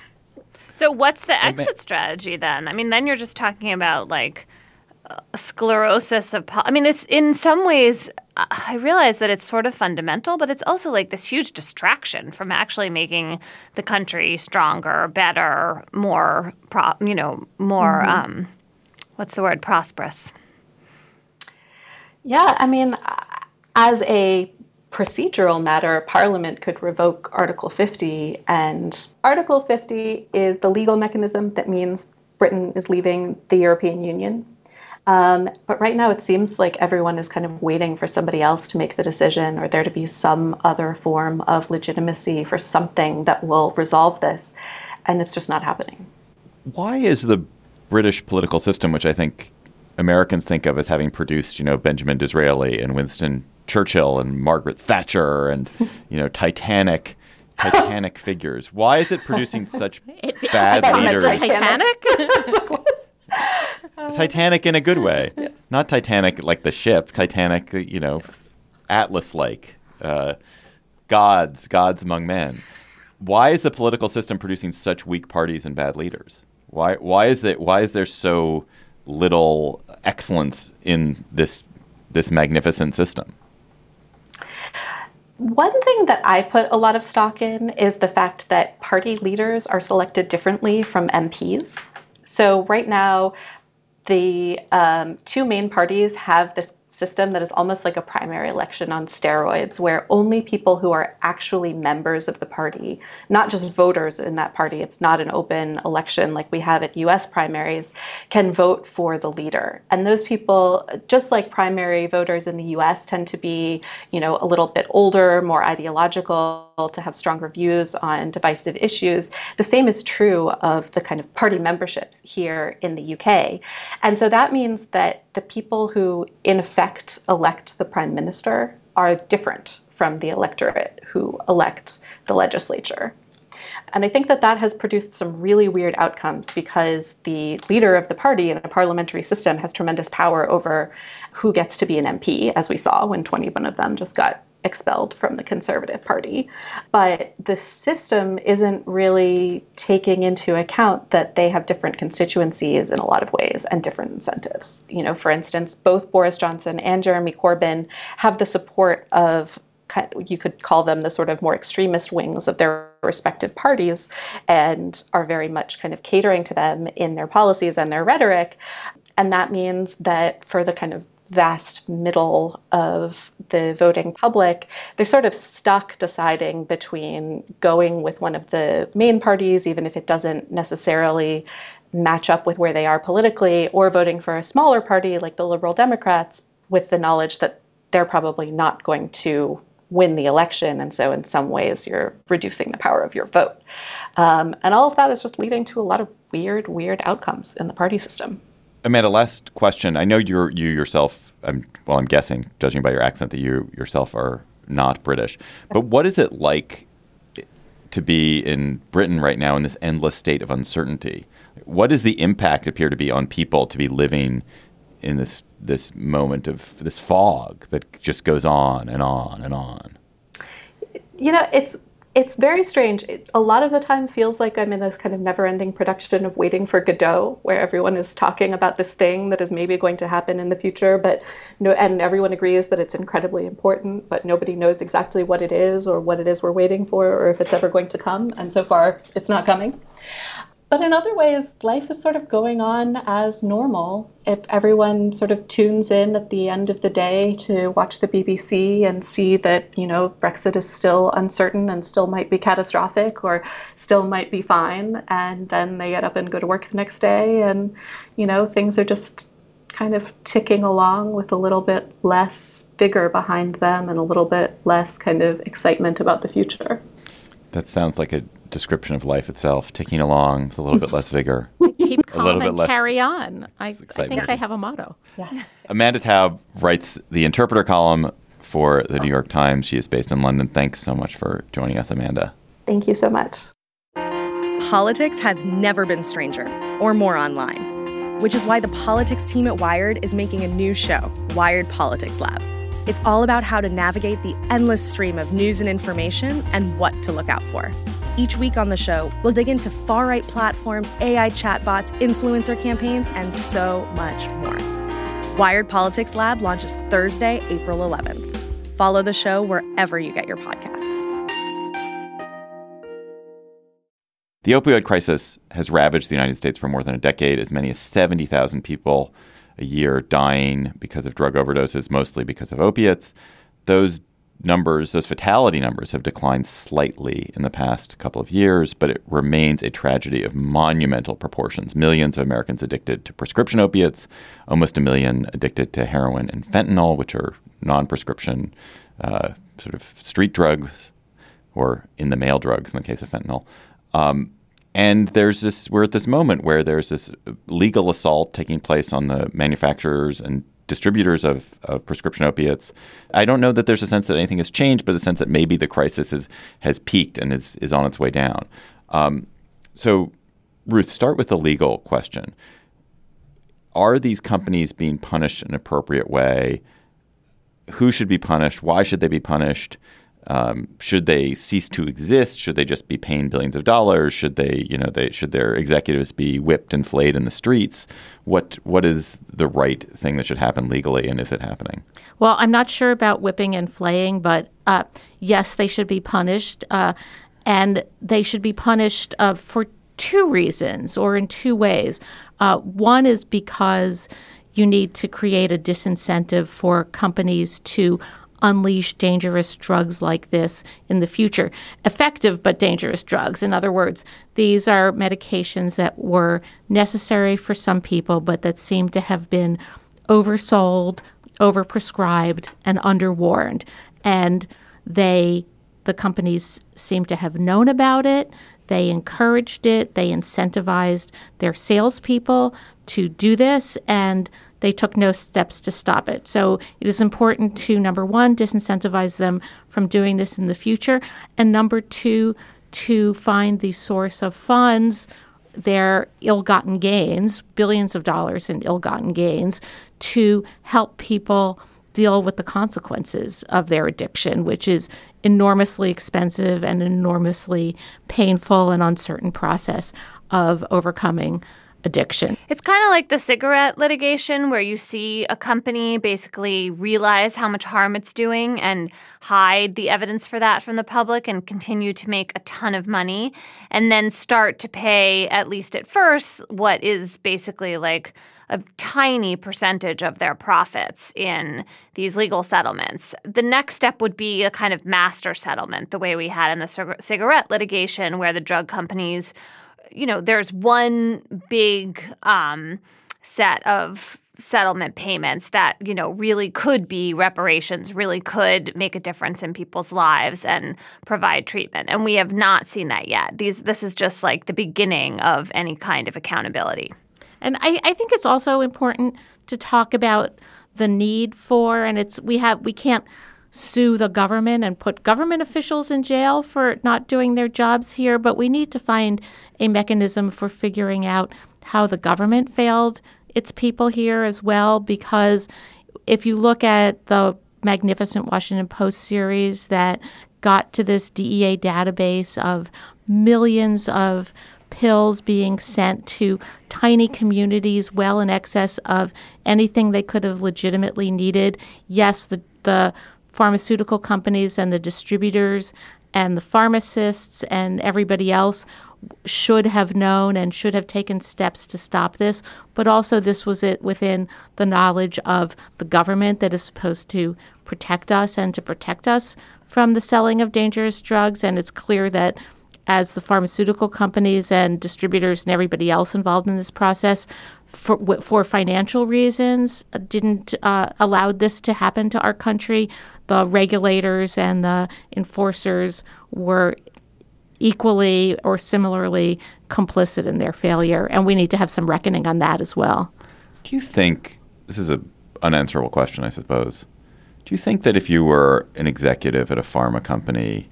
So what's the exit strategy then? I mean, then you're just talking about like sclerosis of it's in some ways, I realize that it's sort of fundamental, but it's also like this huge distraction from actually making the country stronger, better, more what's the word? Prosperous. Yeah, I mean, as a procedural matter, Parliament could revoke Article 50, and Article 50 is the legal mechanism that means Britain is leaving the European Union. But right now it seems like everyone is kind of waiting for somebody else to make the decision, or there to be some other form of legitimacy for something that will resolve this, and it's just not happening. Why is the British political system, which I think Americans think of as having produced, Benjamin Disraeli and Winston Churchill and Margaret Thatcher and, Titanic figures. Why is it producing such bad leaders? The Titanic? Titanic in a good way. Yes. Not Titanic like the ship. Titanic, Atlas-like. Gods among men. Why is the political system producing such weak parties and bad leaders? Why is there so little excellence in this magnificent system? One thing that I put a lot of stock in is the fact that party leaders are selected differently from MPs. So right now, the two main parties have this system that is almost like a primary election on steroids, where only people who are actually members of the party, not just voters in that party, it's not an open election like we have at US primaries, can vote for the leader. And those people, just like primary voters in the US, tend to be, a little bit older, more ideological, to have stronger views on divisive issues. The same is true of the kind of party memberships here in the UK. And so that means that the people who, in effect, elect the prime minister are different from the electorate who elect the legislature. And I think that has produced some really weird outcomes, because the leader of the party in a parliamentary system has tremendous power over who gets to be an MP, as we saw when 21 of them just got expelled from the Conservative Party. But the system isn't really taking into account that they have different constituencies in a lot of ways and different incentives. For instance, both Boris Johnson and Jeremy Corbyn have the support of, you could call them the sort of more extremist wings of their respective parties, and are very much kind of catering to them in their policies and their rhetoric. And that means that for the kind of vast middle of the voting public, they're sort of stuck deciding between going with one of the main parties, even if it doesn't necessarily match up with where they are politically, or voting for a smaller party like the Liberal Democrats, with the knowledge that they're probably not going to win the election. And so in some ways, you're reducing the power of your vote. And all of that is just leading to a lot of weird outcomes in the party system. Amanda, last question. I know you yourself, I'm guessing, judging by your accent, that you yourself are not British. But what is it like to be in Britain right now in this endless state of uncertainty? What does the impact appear to be on people to be living in this moment of this fog that just goes on and on and on? It's very strange. It, a lot of the time, feels like I'm in a kind of never-ending production of Waiting for Godot, where everyone is talking about this thing that is maybe going to happen in the future, and everyone agrees that it's incredibly important, but nobody knows exactly what it is or what it is we're waiting for, or if it's ever going to come. And so far, it's not coming. But in other ways, life is sort of going on as normal. If everyone sort of tunes in at the end of the day to watch the BBC and see that, Brexit is still uncertain and still might be catastrophic or still might be fine, and then they get up and go to work the next day, and, things are just kind of ticking along with a little bit less vigor behind them and a little bit less kind of excitement about the future. That sounds like a description of life itself, ticking along with a little bit less vigor. Keep calm and carry on. I think they have a motto. Yes. Amanda Taub writes the Interpreter column for the New York Times. She is based in London. Thanks so much for joining us, Amanda. Thank you so much. Politics has never been stranger or more online, which is why the politics team at Wired is making a new show, Wired Politics Lab. It's all about how to navigate the endless stream of news and information and what to look out for. Each week on the show, we'll dig into far-right platforms, AI chatbots, influencer campaigns, and so much more. Wired Politics Lab launches Thursday, April 11th. Follow the show wherever you get your podcasts. The opioid crisis has ravaged the United States for more than a decade. As many as 70,000 people a year dying because of drug overdoses, mostly because of opiates. Those fatality numbers have declined slightly in the past couple of years, but it remains a tragedy of monumental proportions. Millions of Americans addicted to prescription opiates, almost 1 million addicted to heroin and fentanyl, which are non-prescription sort of street drugs, or in-the-mail drugs in the case of fentanyl. And we're at this moment where there's this legal assault taking place on the manufacturers and distributors of prescription opiates. I don't know that there's a sense that anything has changed, but the sense that maybe the crisis has peaked and is on its way down. So, Ruth, start with the legal question. are these companies being punished in an appropriate way? Who should be punished? Why should they be punished? Should they cease to exist? Should they just be paying billions of dollars? Should should their executives be whipped and flayed in the streets? What is the right thing that should happen legally, and is it happening? Well, I'm not sure about whipping and flaying, but yes, they should be punished, and they should be punished for two reasons, or in two ways. One is because you need to create a disincentive for companies to unleash dangerous drugs like this in the future. Effective but dangerous drugs. In other words, these are medications that were necessary for some people, but that seem to have been oversold, overprescribed, and underwarned. And the companies seem to have known about it. They encouraged it. They incentivized their salespeople to do this, and they took no steps to stop it. So it is important to, number one, disincentivize them from doing this in the future, and number two, to find the source of funds, their ill-gotten gains, billions of dollars in ill-gotten gains, to help people deal with the consequences of their addiction, which is enormously expensive and enormously painful and uncertain process of overcoming addiction. It's kind of like the cigarette litigation, where you see a company basically realize how much harm it's doing and hide the evidence for that from the public and continue to make a ton of money, and then start to pay, at least at first, what is basically like a tiny percentage of their profits in these legal settlements. The next step would be a kind of master settlement, the way we had in the cigarette litigation, where the drug companies, there's one big set of settlement payments that, really could be reparations, really could make a difference in people's lives and provide treatment. And we have not seen that yet. This is just like the beginning of any kind of accountability. And I think it's also important to talk about the need for, and we can't sue the government and put government officials in jail for not doing their jobs here, but we need to find a mechanism for figuring out how the government failed its people here as well, because if you look at the magnificent Washington Post series that got to this DEA database of millions of pills being sent to tiny communities well in excess of anything they could have legitimately needed. Yes, the pharmaceutical companies and the distributors and the pharmacists and everybody else should have known and should have taken steps to stop this. But also this was it within the knowledge of the government that is supposed to protect us and to protect us from the selling of dangerous drugs. And it's clear that as the pharmaceutical companies and distributors and everybody else involved in this process, for financial reasons, didn't allow this to happen to our country, the regulators and the enforcers were equally or similarly complicit in their failure. And we need to have some reckoning on that as well. Do you think, this is an unanswerable question, I suppose, do you think that if you were an executive at a pharma company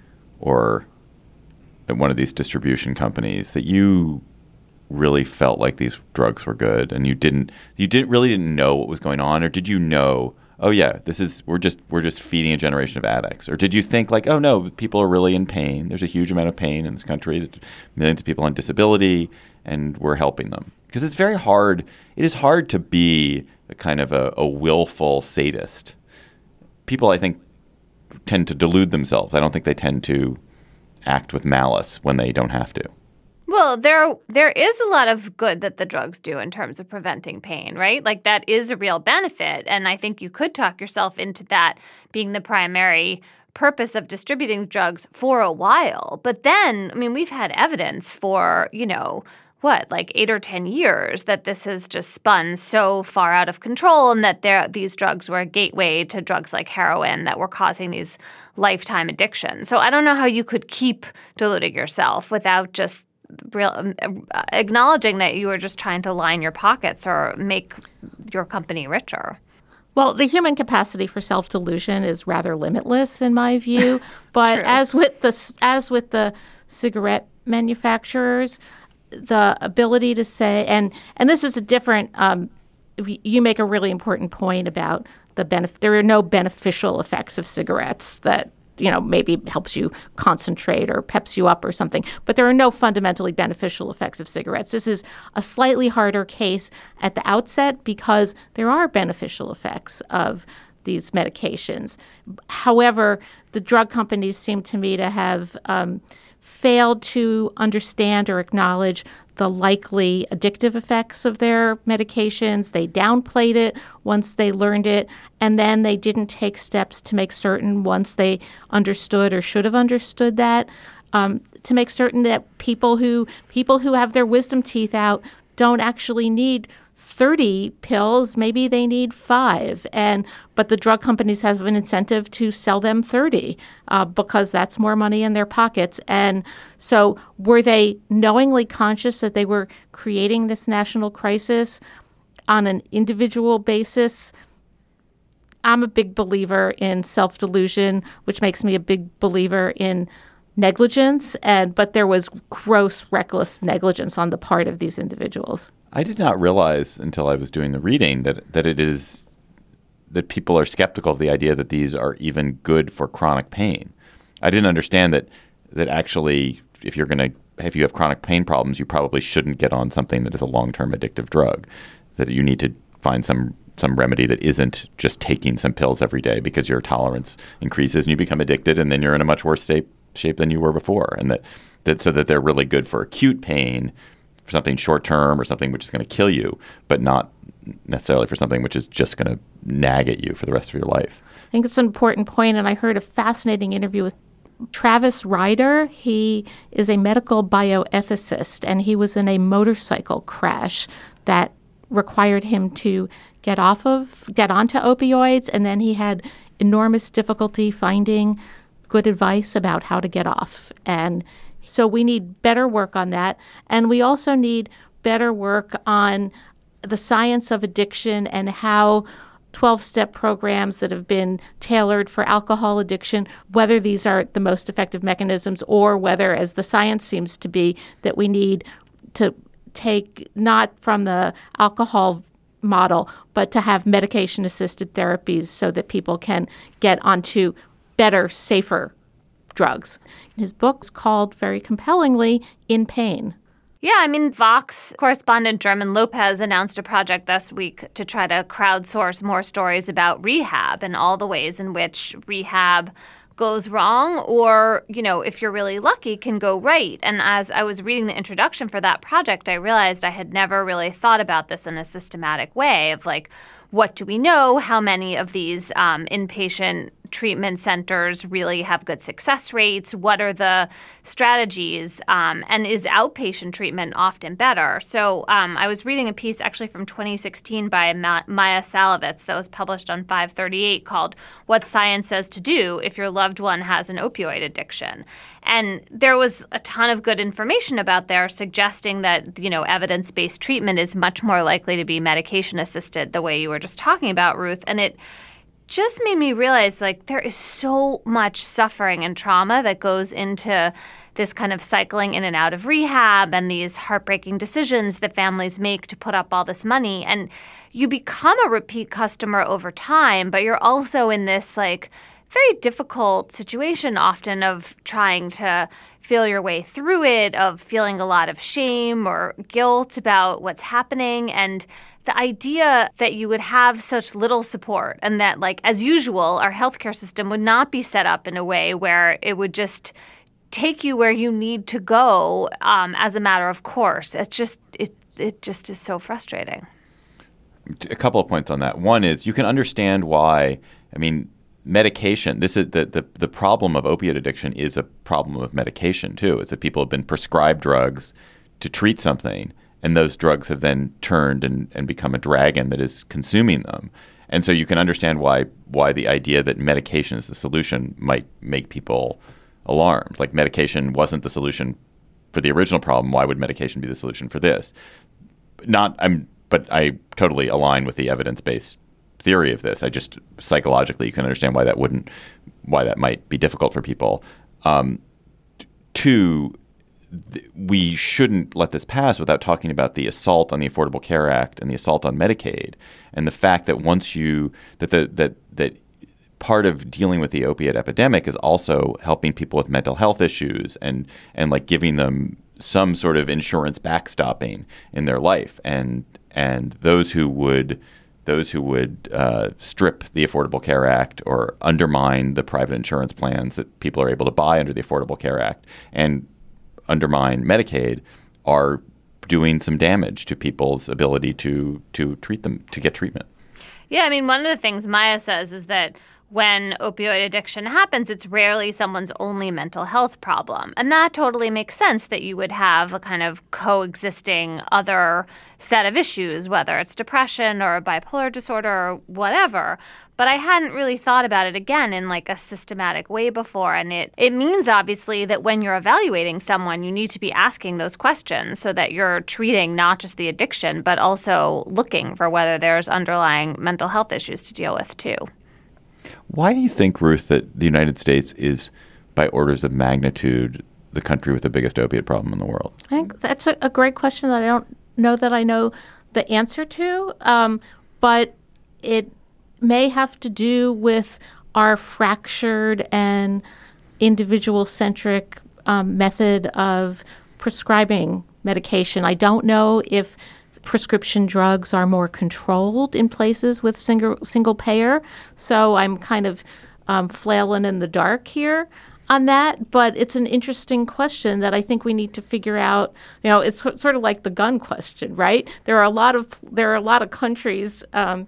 or at one of these distribution companies that you really felt like these drugs were good and you really didn't know what was going on? Or did you know, oh yeah, we're just feeding a generation of addicts? Or did you think like, oh no, people are really in pain. There's a huge amount of pain in this country. There's millions of people on disability and we're helping them? Because it's very hard. It is hard to be a kind of a willful sadist. People, I think, tend to delude themselves. I don't think they tend to act with malice when they don't have to. Well, there is a lot of good that the drugs do in terms of preventing pain, right? Like that is a real benefit. And I think you could talk yourself into that being the primary purpose of distributing drugs for a while. But then, I mean, we've had evidence for, like 8 or 10 years that this has just spun so far out of control, and that these drugs were a gateway to drugs like heroin that were causing these lifetime addictions. So I don't know how you could keep deluding yourself without just acknowledging that you were just trying to line your pockets or make your company richer. Well, the human capacity for self-delusion is rather limitless in my view. But as with the cigarette manufacturers, the ability to say, and this is a different, you make a really important point about there are no beneficial effects of cigarettes that, maybe helps you concentrate or peps you up or something. But there are no fundamentally beneficial effects of cigarettes. This is a slightly harder case at the outset because there are beneficial effects of these medications. However, the drug companies seem to me to have failed to understand or acknowledge the likely addictive effects of their medications. They downplayed it once they learned it, and then they didn't take steps to make certain once they understood or should have understood that, to make certain that people who have their wisdom teeth out don't actually need 30 pills, maybe they need 5. But the drug companies have an incentive to sell them 30 because that's more money in their pockets. And so were they knowingly conscious that they were creating this national crisis on an individual basis? I'm a big believer in self-delusion, which makes me a big believer in negligence. But there was gross, reckless negligence on the part of these individuals. I did not realize until I was doing the reading that people are skeptical of the idea that these are even good for chronic pain. I didn't understand that actually if you have chronic pain problems, you probably shouldn't get on something that is a long-term addictive drug, that you need to find some remedy that isn't just taking some pills every day because your tolerance increases and you become addicted and then you're in a much worse shape than you were before. And that so that they're really good for acute pain, for something short term or something which is going to kill you, but not necessarily for something which is just going to nag at you for the rest of your life. I think it's an important point, and I heard a fascinating interview with Travis Ryder. He is a medical bioethicist, and he was in a motorcycle crash that required him to get onto opioids, and then he had enormous difficulty finding good advice about how to get off. And so we need better work on that. And we also need better work on the science of addiction and how 12-step programs that have been tailored for alcohol addiction, whether these are the most effective mechanisms or whether, as the science seems to be, that we need to take not from the alcohol model, but to have medication-assisted therapies so that people can get onto better, safer drugs. His book's called, very compellingly, In Pain. Yeah, I mean, Vox correspondent German Lopez announced a project this week to try to crowdsource more stories about rehab and all the ways in which rehab goes wrong or, if you're really lucky, can go right. And as I was reading the introduction for that project, I realized I had never really thought about this in a systematic way of what do we know? How many of these inpatient treatment centers really have good success rates? What are the strategies? And is outpatient treatment often better? So I was reading a piece actually from 2016 by Maya Salovitz that was published on 538 called What Science Says to Do If Your Loved One Has an Opioid Addiction. And there was a ton of good information about there suggesting that, evidence-based treatment is much more likely to be medication-assisted, the way you were just talking about, Ruth. And it just made me realize, there is so much suffering and trauma that goes into this kind of cycling in and out of rehab and these heartbreaking decisions that families make to put up all this money. And you become a repeat customer over time, but you're also in this, very difficult situation often of trying to feel your way through it, of feeling a lot of shame or guilt about what's happening. And the idea that you would have such little support and that, as usual, our healthcare system would not be set up in a way where it would just take you where you need to go as a matter of course. It just is so frustrating. A couple of points on that. One is you can understand why, medication, this is the problem of opiate addiction is a problem of medication too. It's that people have been prescribed drugs to treat something, and those drugs have then turned and become a dragon that is consuming them. And so you can understand why the idea that medication is the solution might make people alarmed. Medication wasn't the solution for the original problem. Why would medication be the solution for this? But I totally align with the evidence-based theory of this. I just psychologically you can understand why that might be difficult for people. Two, we shouldn't let this pass without talking about the assault on the Affordable Care Act and the assault on Medicaid, and the fact that that part of dealing with the opiate epidemic is also helping people with mental health issues and like giving them some sort of insurance backstopping in their life, and those who would strip the Affordable Care Act or undermine the private insurance plans that people are able to buy under the Affordable Care Act and undermine Medicaid are doing some damage to people's ability to treat them, to get treatment. Yeah, I mean, one of the things Maya says is that when opioid addiction happens, it's rarely someone's only mental health problem. And that totally makes sense that you would have a kind of coexisting other set of issues, whether it's depression or bipolar disorder or whatever. But I hadn't really thought about it again in like a systematic way before. And it means obviously that when you're evaluating someone, you need to be asking those questions so that you're treating not just the addiction, but also looking for whether there's underlying mental health issues to deal with too. Why do you think, Ruth, that the United States is, by orders of magnitude, the country with the biggest opiate problem in the world? I think that's a great question that I don't know that I know the answer to, but it may have to do with our fractured and individual-centric method of prescribing medication. I don't know if prescription drugs are more controlled in places with single payer. So I'm kind of flailing in the dark here on that. But it's an interesting question that I think we need to figure out. You know, it's sort of like the gun question, right? There are a lot of countries that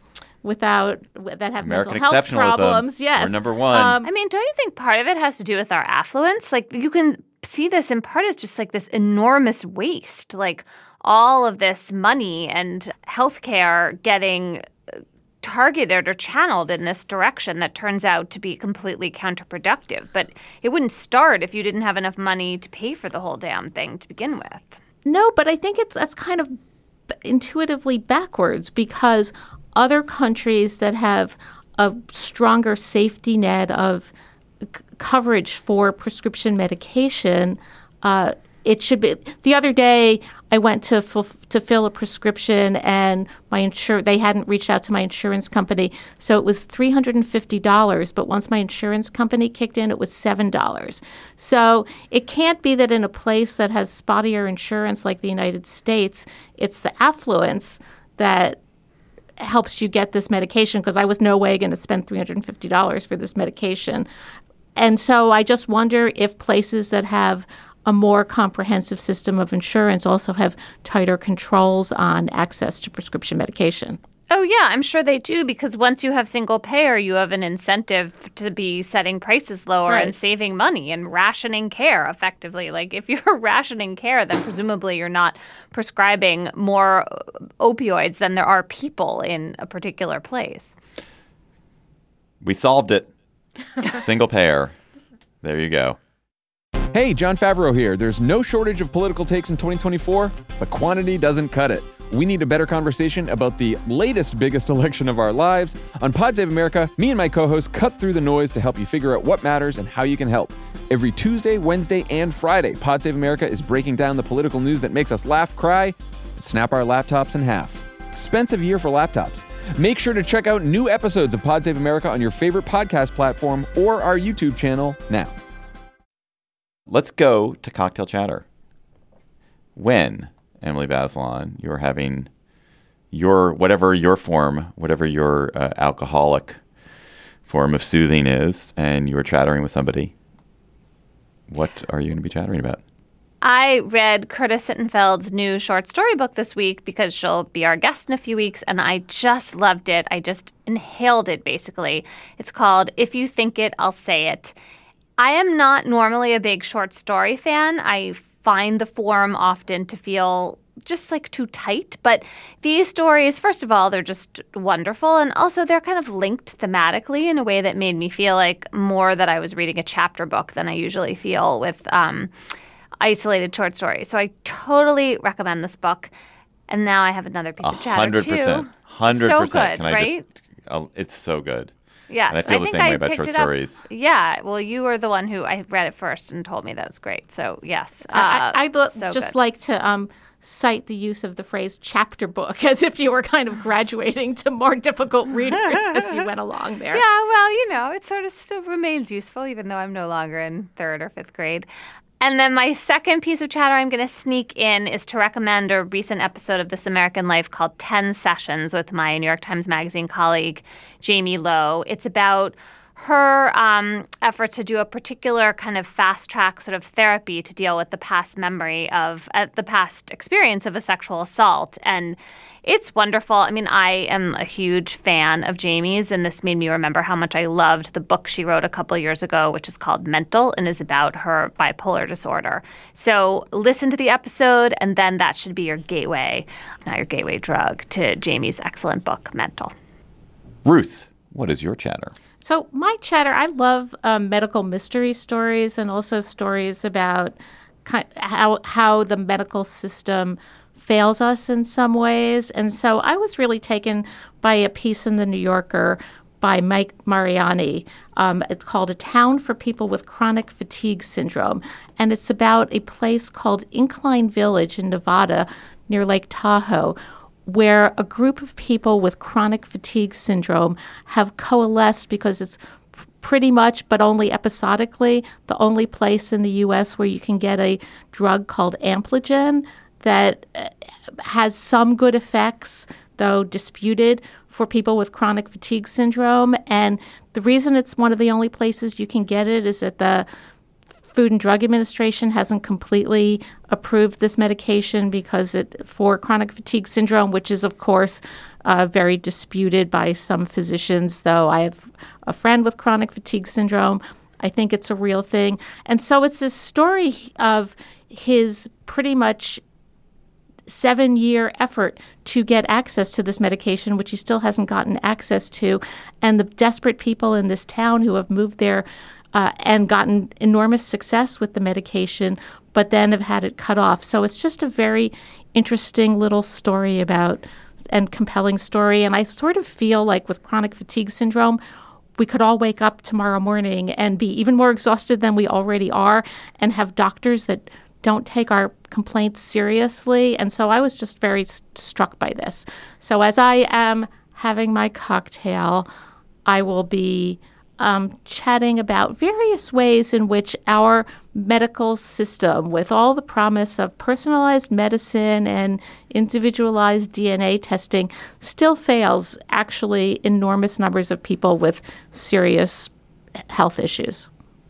have American mental health problems. Yes, we're number one. I mean, don't you think part of it has to do with our affluence? Like, you can see this in part as just like this enormous waste, like all of this money and healthcare getting targeted or channeled in this direction that turns out to be completely counterproductive. But it wouldn't start if you didn't have enough money to pay for the whole damn thing to begin with. No, but I think that's kind of intuitively backwards, because other countries that have a stronger safety net of coverage for prescription medication, it should be. The other day, I went to fill a prescription, and they hadn't reached out to my insurance company, so it was $350. But once my insurance company kicked in, it was $7. So it can't be that in a place that has spottier insurance like the United States, it's the affluence that helps you get this medication, because I was no way going to spend $350 for this medication. And so I just wonder if places that have a more comprehensive system of insurance also have tighter controls on access to prescription medication. Oh, yeah, I'm sure they do, because once you have single payer, you have an incentive to be setting prices lower and saving money and rationing care effectively. Like, if you're rationing care, then presumably you're not prescribing more opioids than there are people in a particular place. We solved it. Single payer. There you go. Hey, Jon Favreau here. There's no shortage of political takes in 2024, but quantity doesn't cut it. We need a better conversation about the latest biggest election of our lives. On Pod Save America, me and my co-hosts cut through the noise to help you figure out what matters and how you can help. Every Tuesday, Wednesday, and Friday, Pod Save America is breaking down the political news that makes us laugh, cry, and snap our laptops in half. Expensive year for laptops. Make sure to check out new episodes of Pod Save America on your favorite podcast platform or our YouTube channel now. Let's go to Cocktail Chatter. When, Emily Bazelon, you're having whatever your alcoholic form of soothing is, and you're chattering with somebody, what are you going to be chattering about? I read Curtis Sittenfeld's new short story book this week because she'll be our guest in a few weeks, and I just loved it. I just inhaled it, basically. It's called If You Think It, I'll Say It. I am not normally a big short story fan. I find the form often to feel just like too tight. But these stories, first of all, they're just wonderful. And also they're kind of linked thematically in a way that made me feel like more that I was reading a chapter book than I usually feel with isolated short stories. So I totally recommend this book. And now I have another piece of chatter, 100%. too. 100%. So good, Can I right? it's so good. Yes. And I feel the same way about short stories. Yeah. Well, you were the one who I read it first and told me that was great. So, yes. I'd so just good. like to cite the use of the phrase chapter book as if you were kind of graduating to more difficult readers as you went along there. Yeah, well, it sort of still remains useful, even though I'm no longer in 3rd or 5th grade. And then my second piece of chatter I'm going to sneak in is to recommend a recent episode of This American Life called 10 Sessions with my New York Times Magazine colleague, Jamie Lowe. It's about her effort to do a particular kind of fast-track sort of therapy to deal with the past memory of the past experience of a sexual assault. And it's wonderful. I mean, I am a huge fan of Jamie's, and this made me remember how much I loved the book she wrote a couple of years ago, which is called Mental and is about her bipolar disorder. So listen to the episode, and then that should be your gateway, not your gateway drug, to Jamie's excellent book, Mental. Ruth, what is your chatter? So my chatter, I love medical mystery stories and also stories about how the medical system fails us in some ways. And so I was really taken by a piece in The New Yorker by Mike Mariani. It's called A Town for People with Chronic Fatigue Syndrome. And it's about a place called Incline Village in Nevada near Lake Tahoe, where a group of people with chronic fatigue syndrome have coalesced because it's pretty much, but only episodically, the only place in the U.S. where you can get a drug called Ampligen that has some good effects, though disputed, for people with chronic fatigue syndrome. And the reason it's one of the only places you can get it is that the Food and Drug Administration hasn't completely approved this medication because for chronic fatigue syndrome, which is, of course, very disputed by some physicians, though I have a friend with chronic fatigue syndrome. I think it's a real thing. And so it's a story of his pretty much 7-year effort to get access to this medication, which he still hasn't gotten access to, and the desperate people in this town who have moved there and gotten enormous success with the medication, but then have had it cut off. So it's just a very interesting little story and compelling story. And I sort of feel like with chronic fatigue syndrome, we could all wake up tomorrow morning and be even more exhausted than we already are and have doctors that don't take our complaints seriously. And so I was just very struck by this. So as I am having my cocktail, I will be chatting about various ways in which our medical system, with all the promise of personalized medicine and individualized DNA testing, still fails actually enormous numbers of people with serious health issues.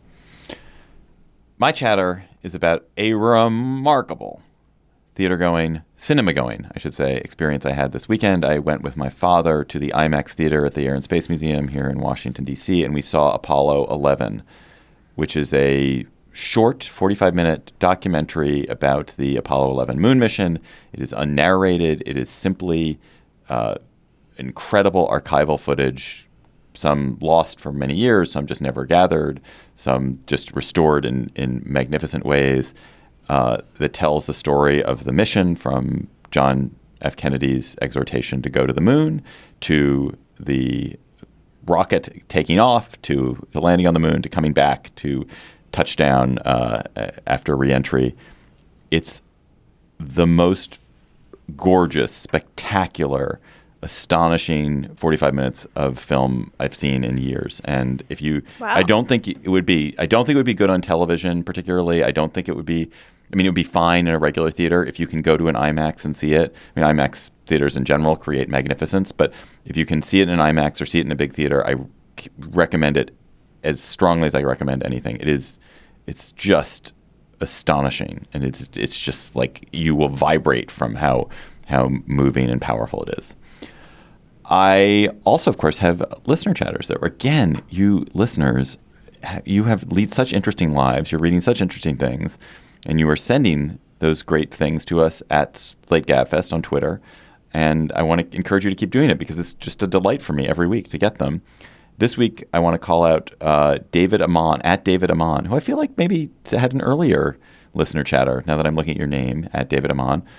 My chatter is about a remarkable cinema-going, I should say, experience I had this weekend. I went with my father to the IMAX theater at the Air and Space Museum here in Washington, D.C., and we saw Apollo 11, which is a short 45-minute documentary about the Apollo 11 moon mission. It is unnarrated. It is simply incredible archival footage, some lost for many years, some just never gathered, some just restored in magnificent ways. That tells the story of the mission from John F. Kennedy's exhortation to go to the moon, to the rocket taking off, to landing on the moon, to coming back, to touchdown after reentry. It's the most gorgeous, spectacular, astonishing 45 minutes of film I've seen in years. And Wow. I don't think it would be good on television particularly. It would be fine in a regular theater if you can go to an IMAX and see it. I mean, IMAX theaters in general create magnificence, but if you can see it in IMAX or see it in a big theater, I recommend it as strongly as I recommend anything. It's just astonishing, and it's just like you will vibrate from how moving and powerful it is. I also, of course, have listener chatters there. Again, you listeners, you lead such interesting lives. You're reading such interesting things. And you are sending those great things to us at Slate Gabfest on Twitter. And I want to encourage you to keep doing it because it's just a delight for me every week to get them. This week, I want to call out David Amon, at David Amon, who I feel like maybe had an earlier listener chatter now that I'm looking at your name, at David Amon.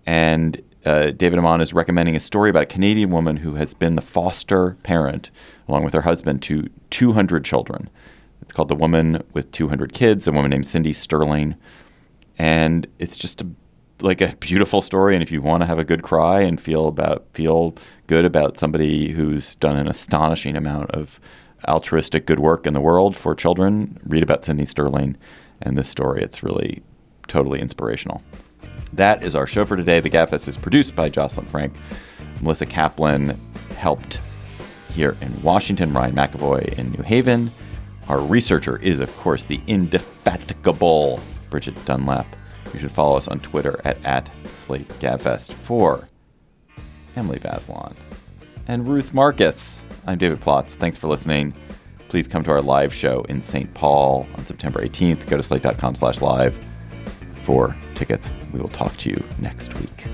And David Amon is recommending a story about a Canadian woman who has been the foster parent, along with her husband, to 200 children. It's called The Woman with 200 Kids, a woman named Cindy Sterling. And it's just like a beautiful story. And if you want to have a good cry and feel good about somebody who's done an astonishing amount of altruistic good work in the world for children, read about Cindy Sterling and this story. It's really totally inspirational. That is our show for today. The Gabfest is produced by Jocelyn Frank. Melissa Kaplan helped here in Washington. Ryan McAvoy in New Haven. Our researcher is, of course, the indefatigable Bridget Dunlap. You should follow us on Twitter at @SlateGabfest. For Emily Bazelon and Ruth Marcus, I'm David Plotz. Thanks for listening. Please come to our live show in St. Paul on September 18th. Go to slate.com/live for tickets. We will talk to you next week.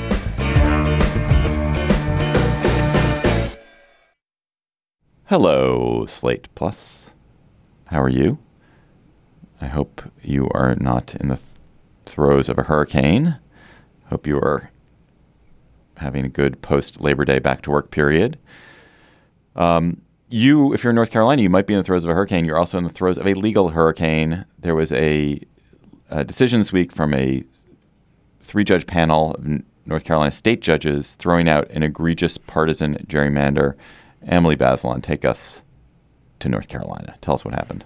Hello, Slate Plus. How are you? I hope you are not in the throes of a hurricane. Hope you are having a good post-Labor Day back-to-work period. If you're in North Carolina, you might be in the throes of a hurricane. You're also in the throes of a legal hurricane. There was a decision this week from a 3-judge panel of North Carolina state judges throwing out an egregious partisan gerrymander. Emily Bazelon, take us to North Carolina. Tell us what happened.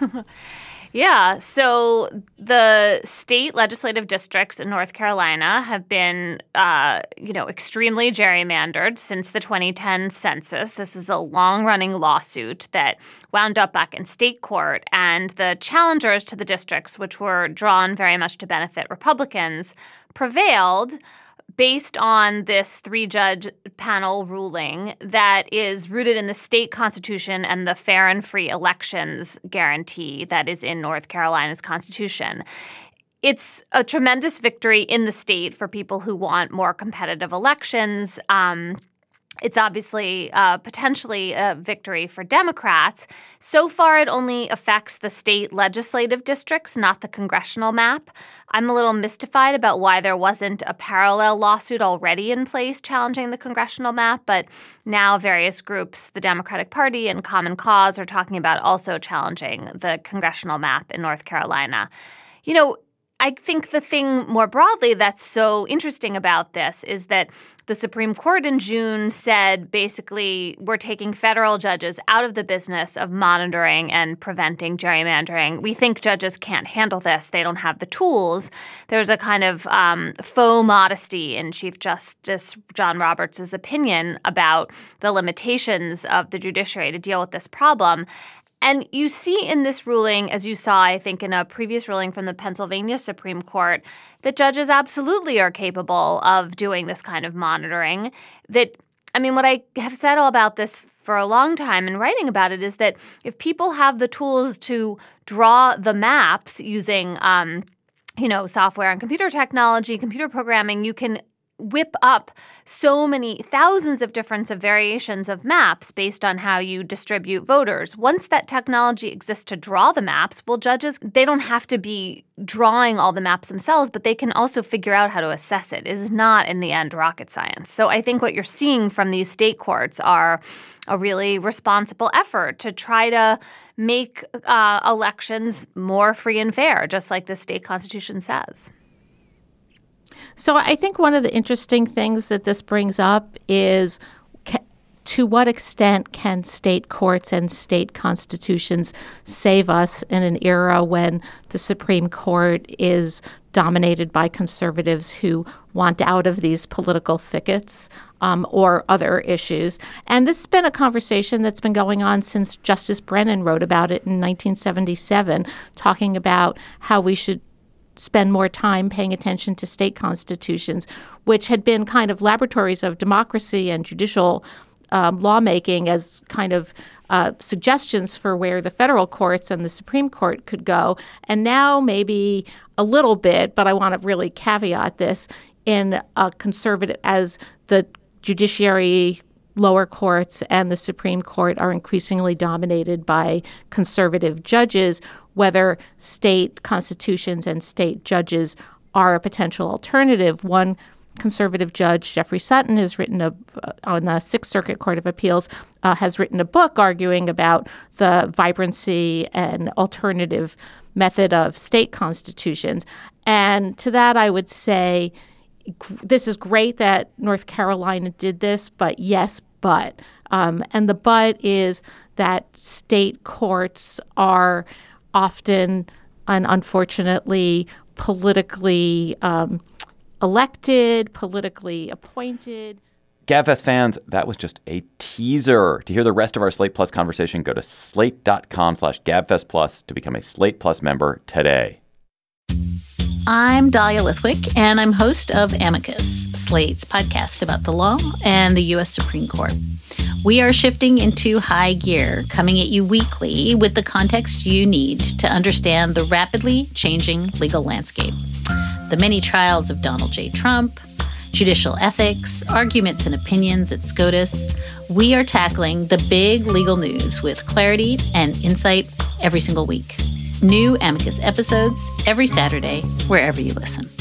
Yeah, so the state legislative districts in North Carolina have been, extremely gerrymandered since the 2010 census. This is a long-running lawsuit that wound up back in state court, and the challengers to the districts, which were drawn very much to benefit Republicans, prevailed based on this 3-judge panel ruling that is rooted in the state constitution and the fair and free elections guarantee that is in North Carolina's constitution. It's a tremendous victory in the state for people who want more competitive elections. It's obviously potentially a victory for Democrats. So far, it only affects the state legislative districts, not the congressional map. I'm a little mystified about why there wasn't a parallel lawsuit already in place challenging the congressional map, but now various groups, the Democratic Party and Common Cause, are talking about also challenging the congressional map in North Carolina. You know, I think the thing more broadly that's so interesting about this is that the Supreme Court in June said basically we're taking federal judges out of the business of monitoring and preventing gerrymandering. We think judges can't handle this. They don't have the tools. There's a kind of faux modesty in Chief Justice John Roberts' opinion about the limitations of the judiciary to deal with this problem. And you see in this ruling, as you saw, I think, in a previous ruling from the Pennsylvania Supreme Court, that judges absolutely are capable of doing this kind of monitoring. What I have said all about this for a long time and writing about it is that if people have the tools to draw the maps using, software and computer technology, computer programming, you can whip up so many thousands of different variations of maps based on how you distribute voters. Once that technology exists to draw the maps, well, judges, they don't have to be drawing all the maps themselves, but they can also figure out how to assess it. It is not, in the end, rocket science. So I think what you're seeing from these state courts are a really responsible effort to try to make elections more free and fair, just like the state constitution says. So I think one of the interesting things that this brings up is to what extent can state courts and state constitutions save us in an era when the Supreme Court is dominated by conservatives who want out of these political thickets or other issues. And this has been a conversation that's been going on since Justice Brennan wrote about it in 1977, talking about how we should spend more time paying attention to state constitutions, which had been kind of laboratories of democracy and judicial lawmaking as kind of suggestions for where the federal courts and the Supreme Court could go. And now maybe a little bit, but I want to really caveat this, in a conservative, as the judiciary, lower courts and the Supreme Court are increasingly dominated by conservative judges, whether state constitutions and state judges are a potential alternative. One conservative judge Jeffrey Sutton has written on the Sixth Circuit Court of Appeals, has written a book arguing about the vibrancy and alternative method of state constitutions. And to that, I would say this is great that North Carolina did this, but yes, but. And the but is that state courts are often and unfortunately politically elected, politically appointed. GabFest fans, that was just a teaser. To hear the rest of our Slate Plus conversation, go to slate.com/GabFest Plus to become a Slate Plus member today. I'm Dahlia Lithwick, and I'm host of Amicus, Slate's podcast about the law and the U.S. Supreme Court. We are shifting into high gear, coming at you weekly with the context you need to understand the rapidly changing legal landscape. The many trials of Donald J. Trump, judicial ethics, arguments and opinions at SCOTUS. We are tackling the big legal news with clarity and insight every single week. New Amicus episodes every Saturday, wherever you listen.